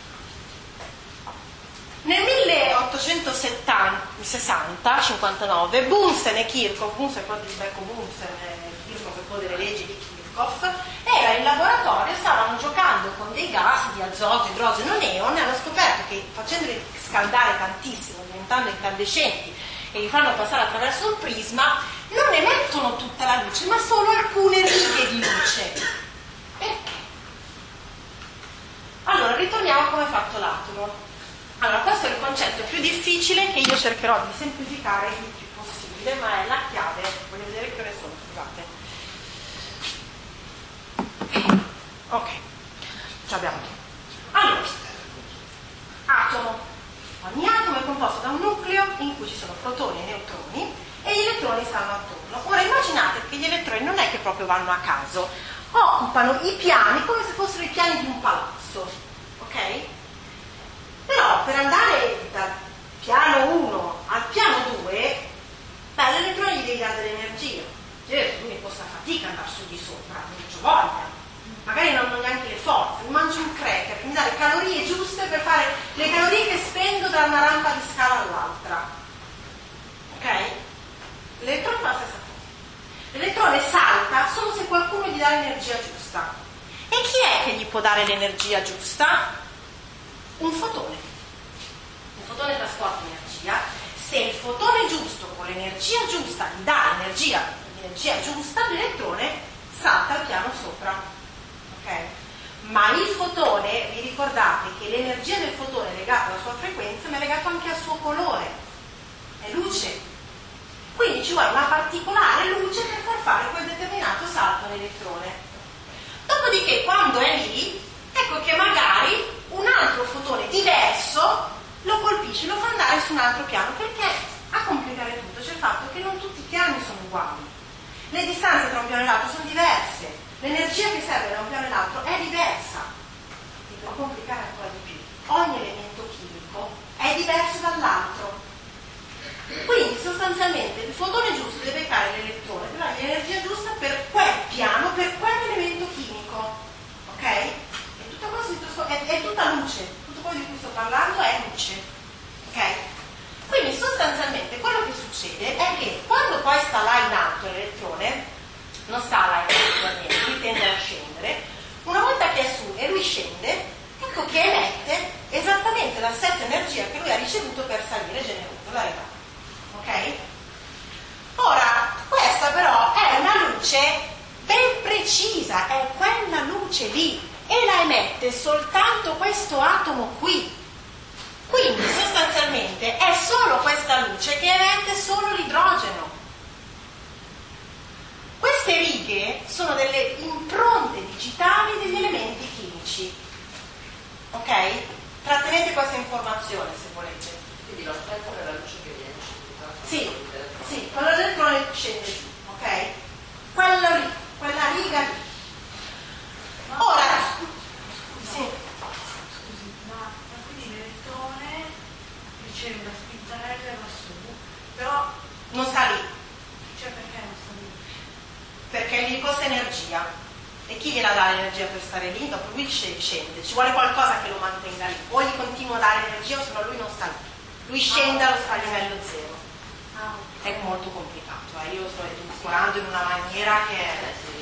Nel milleottocentosessanta cinquantanove Bunsen e Kirchhoff, Bunsen è quello di Becco Bunsen, Kirchhoff è quello delle leggi di Kirchhoff, era in laboratorio, stavano giocando con dei gas di azoto, idrogeno, neon, e hanno scoperto che facendoli scaldare tantissimo, diventando incandescenti e li fanno passare attraverso un prisma, non emettono tutta la luce, ma solo alcune righe di luce. Perché? Allora, ritorniamo a come è fatto l'atomo. Allora, questo è il concetto più difficile che io cercherò di semplificare il più possibile, ma è la chiave. Voglio vedere che ore sono, scusate. Ok, ce l'abbiamo. Allora, atomo. Ogni atomo è composto da un nucleo in cui ci sono protoni e neutroni e gli elettroni stanno attorno. Ora immaginate che gli elettroni non è che proprio vanno a caso, occupano i piani come se fossero i piani di un palazzo, ok? Però per andare dal piano uno al piano due, beh, l'elettrone gli devi dare dell'energia. Certo, quindi costa fatica andare su di sopra, non c'ho voglia. Magari non ho neanche le forze, mi mangio un cracker che mi dà le calorie giuste per fare le calorie che spendo da una rampa di scala all'altra. Ok? L'elettrone fa la stessa cosa. L'elettrone salta solo se qualcuno gli dà l'energia giusta. può dare l'energia giusta? Un fotone. Un fotone trasporta energia. Se il fotone giusto con l'energia giusta gli dà l'energia, l'energia giusta, l'elettrone salta al piano sopra. Ok? Ma il fotone, vi ricordate che l'energia del fotone è legata alla sua frequenza, ma è legata anche al suo colore. È luce. Quindi ci vuole una particolare luce per far fare quel determinato salto all'elettrone. Dopodiché, quando è lì, ecco che magari un altro fotone diverso lo colpisce, lo fa andare su un altro piano, perché a complicare tutto c'è il fatto che non tutti i piani sono uguali. Le distanze tra un piano e l'altro sono diverse, l'energia che serve da un piano e l'altro è diversa. E per complicare ancora di più, ogni elemento chimico è diverso dall'altro. Quindi sostanzialmente il fotone giusto deve beccare l'elettrone, deve dare l'energia giusta per quel piano, per quell'elemento chimico. Ok? E tutta, cosa è, è tutta luce, tutto quello di cui sto parlando è luce. Ok? Quindi sostanzialmente quello che succede è che quando poi sta là in alto l'elettrone, non sta là in alto niente, lui tende a scendere, una volta che è su e lui scende, ecco che emette esattamente la stessa energia che lui ha ricevuto per salire generoso, la regà. Ok? Ora, questa però è una luce ben precisa, è quella luce lì, e la emette soltanto questo atomo qui. Quindi sostanzialmente è solo questa luce che emette solo l'idrogeno. Queste righe sono delle impronte digitali degli elementi chimici. Ok? Trattenete questa informazione se volete. Quindi lo spettro è la luce che viene. Sì, sì, quello dell'elettrone scende giù, ok? Quello lì, quella riga lì. Ora, sì. Scusi, ma quindi l'elettrone riceve una spintarella e va su, però Non sta lì, cioè perché non sta lì? perché gli costa energia. E chi gliela dà l'energia per stare lì? Dopo lui scende, ci vuole qualcosa che lo mantenga lì. O gli continua a dare energia o se no lui non sta lì. Lui scende allo sta a livello zero. È molto complicato, eh? Io sto edulcorando in una maniera che è...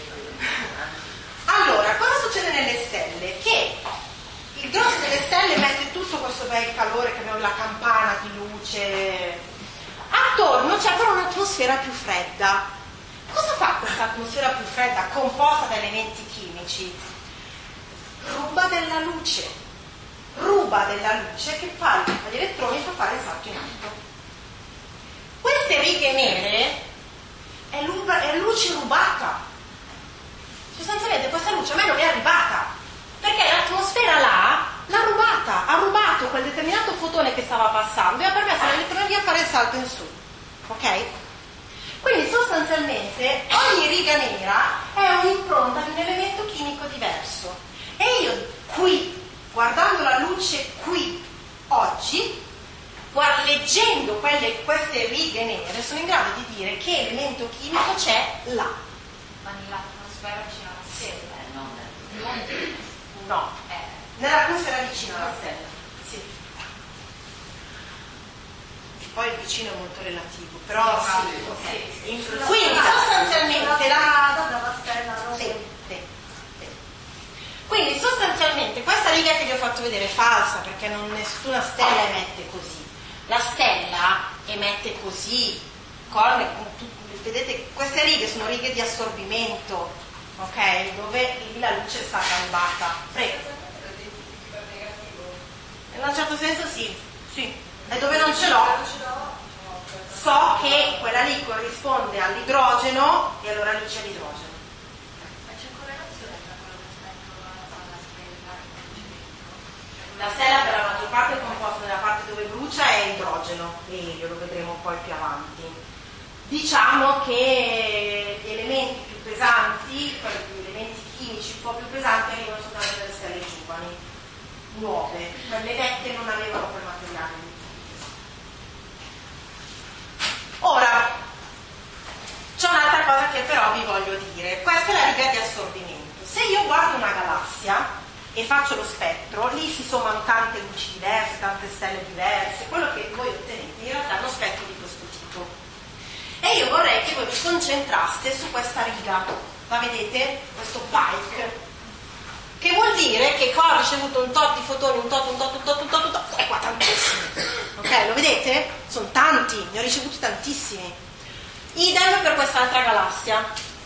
Allora, cosa succede nelle stelle? Che il grosso delle stelle mette tutto questo bel calore, che abbiamo la campana di luce. Attorno c'è però un'atmosfera più fredda. Cosa fa questa atmosfera più fredda composta da elementi chimici? Ruba della luce. Ruba della luce che fa agli elettroni e fa fare il salto in alto. Queste righe nere è, luba, è luce rubata. Sostanzialmente questa luce a me non è arrivata, perché l'atmosfera là l'ha rubata, ha rubato quel determinato fotone che stava passando e ha permesso all'elettrone di fare il salto in su. Ok? Quindi sostanzialmente ogni riga nera è un'impronta di un elemento chimico diverso. E io qui, guardando la luce qui, oggi, Guarda, leggendo quelle, queste righe nere sono in grado di dire che elemento chimico c'è là. Ma nell'atmosfera vicino alla stella, eh, non nel... No, eh, nell'atmosfera vicino alla stella. Sì. Poi il vicino è molto relativo, però sì, ok. In, quindi sostanzialmente la... dalla stella sì, sì, sì. Quindi sostanzialmente questa riga che vi ho fatto vedere è falsa, perché non, nessuna stella emette così. La stella emette così, con, vedete, queste righe sono righe di assorbimento, ok? Dove lì la luce è stata rubata. Prego. In un certo senso sì, sì. E dove non ce l'ho, so che quella lì corrisponde all'idrogeno e allora lì c'è l'idrogeno. Ma c'è correlazione tra quello che aspetto alla stella e il La stella per la maggior parte è composta nella parte dove brucia è idrogeno, e lo vedremo poi più avanti. Diciamo che gli elementi più pesanti, gli elementi chimici un po' più pesanti arrivano soltanto dalle stelle giovani, nuove, quelle vecchie non avevano quel materiale lì. Ora, c'è un'altra cosa che però vi voglio dire, questa è la riga di assorbimento. Se io guardo una galassia e faccio lo spettro, lì si sommano tante luci diverse, tante stelle diverse, quello che voi ottenete in realtà è uno spettro di questo tipo. E io vorrei che voi vi concentraste su questa riga, la vedete? Questo pike. che vuol dire che qua ho ricevuto un tot di fotoni, un tot, un tot, un tot, un tot, un tot, e qua tantissimi. Ok, lo vedete? Sono tanti, ne ho ricevuti tantissimi. Idem per quest'altra galassia.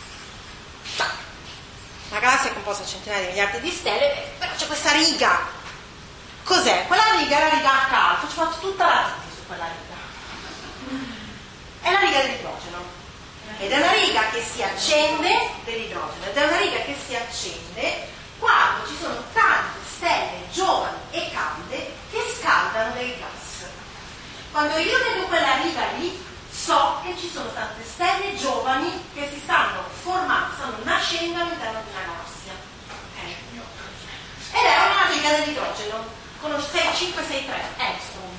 La galassia è composta da centinaia di miliardi di stelle, però c'è questa riga. Cos'è? Quella riga è la riga H alfa, ci ho fatto tutta la vita su quella riga. È la riga dell'idrogeno. Ed è una riga che si accende dell'idrogeno, ed è una riga che si accende quando ci sono tante stelle giovani e calde che scaldano del gas. Quando io vedo quella riga lì, so che ci sono tante stelle giovani che si stanno formando, stanno nascendo all'interno di una galassia. Okay. Ed è una riga dell'idrogeno, con sei cinque sei tre, Armstrong,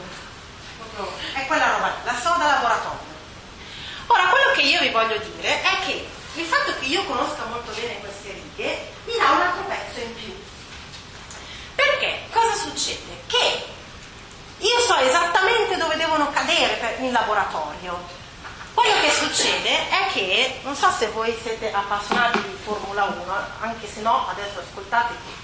è quella roba, la so da laboratorio. Ora, quello che io vi voglio dire è che il fatto che io conosca molto bene queste righe mi dà un altro pezzo in più. Perché? Cosa succede? Che io so esattamente dove devono cadere per, in laboratorio. Quello che succede è che, non so se voi siete appassionati di Formula uno, anche se no, adesso ascoltate qui.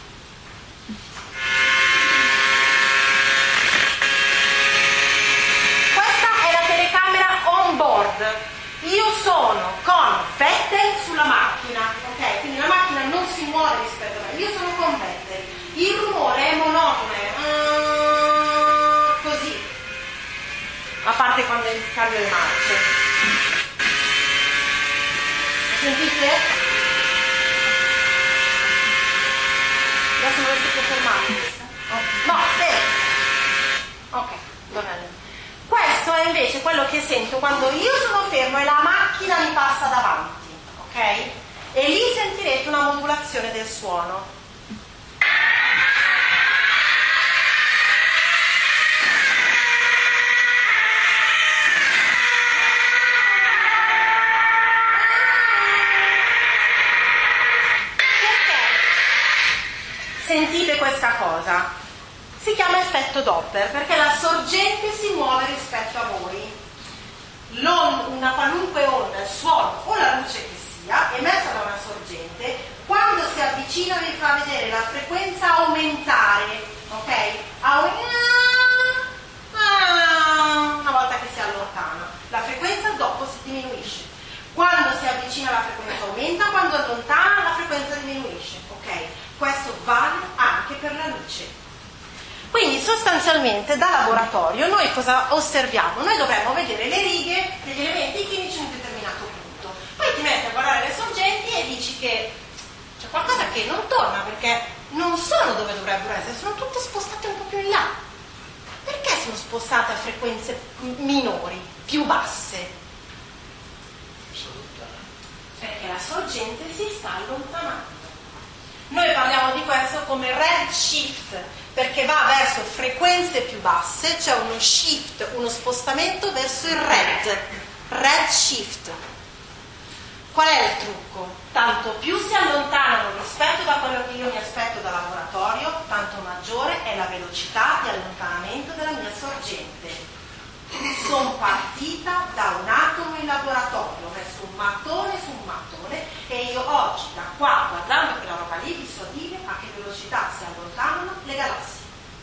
Questa è la telecamera on board. Io sono con Vettel sulla macchina, ok? Quindi la macchina non si muove rispetto a me, io sono con Vettel. Il rumore è monotono, è uh, così, a parte quando cambio le marce. Sentite? Adesso non riesco più a fermarmi. Oh, no, bene. Ok, dov'è? Questo è invece quello che sento quando io sono fermo e la macchina mi passa davanti, ok? E lì sentirete una modulazione del suono. Perché sentite questa cosa? Si chiama effetto Doppler perché la sorgente si muove rispetto a voi. Una qualunque onda, il suono o la luce che sia, emessa da una sorgente, quando si avvicina vi fa vedere la frequenza aumentare, ok? Una volta che si allontana. La frequenza dopo si diminuisce. Quando si avvicina la frequenza aumenta, quando allontana la frequenza diminuisce, ok? Questo vale anche per la luce. Quindi sostanzialmente da laboratorio noi cosa osserviamo? Noi dovremmo vedere le righe degli elementi chimici in un determinato punto. Poi ti metti a guardare le sorgenti e dici che c'è qualcosa che non torna perché non sono dove dovrebbero essere, sono tutte spostate un po' più in là. Perché sono spostate a frequenze minori, più basse? Perché la sorgente si sta allontanando. Noi parliamo di questo come redshift, perché va verso frequenze più basse, c'è uno shift, uno spostamento verso il red, redshift. Qual è il trucco? Tanto più si allontanano rispetto da quello che io mi aspetto dal laboratorio, tanto maggiore è la velocità di allontanamento della mia sorgente. Sono partita da un atomo in laboratorio verso un mattone su un mattone e io oggi da qua, guardando quella roba lì, vi so dire a che velocità si allontanano le galassie.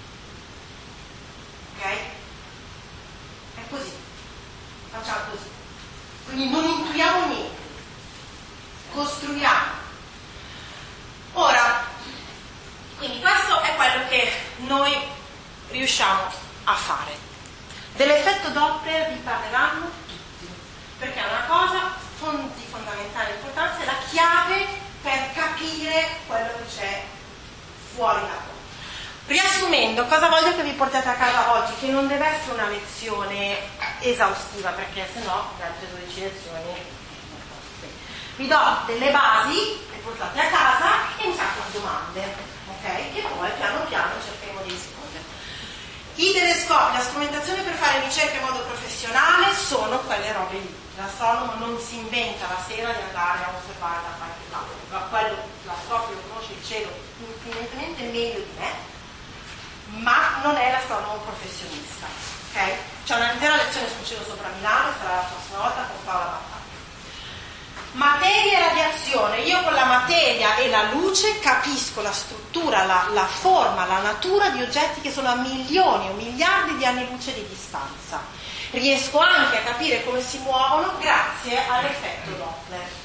Ok? È così. Facciamo così. Quindi non intuiamo niente. Costruiamo. Ora, quindi questo è quello che noi riusciamo a fare. Dell'effetto Doppler vi parleranno tutti, perché è una cosa di fondamentale importanza, è la chiave per capire quello che c'è fuori da voi. Riassumendo, cosa voglio che vi portate a casa oggi? Che non deve essere una lezione esaustiva, perché sennò le altre dodici lezioni vi do delle basi che portate a casa e un sacco di domande, ok? Che poi piano piano cercheremo di rispondere. I telescopi, la strumentazione per fare ricerca in modo professionale sono quelle robe lì. L'astronomo non si inventa la sera di andare a osservare da qualche lato. Quello, l'astronomo conosce il cielo infinitamente meglio di me, ma non è l'astronomo professionista. Okay? C'è un'intera lezione sul cielo sopra Milano, sarà la prossima volta con Paola Battaglia. materia e radiazione. Io con la materia e la luce capisco la struttura, la, la forma, la natura di oggetti che sono a milioni o miliardi di anni luce di distanza. Riesco anche a capire come si muovono grazie all'effetto Doppler.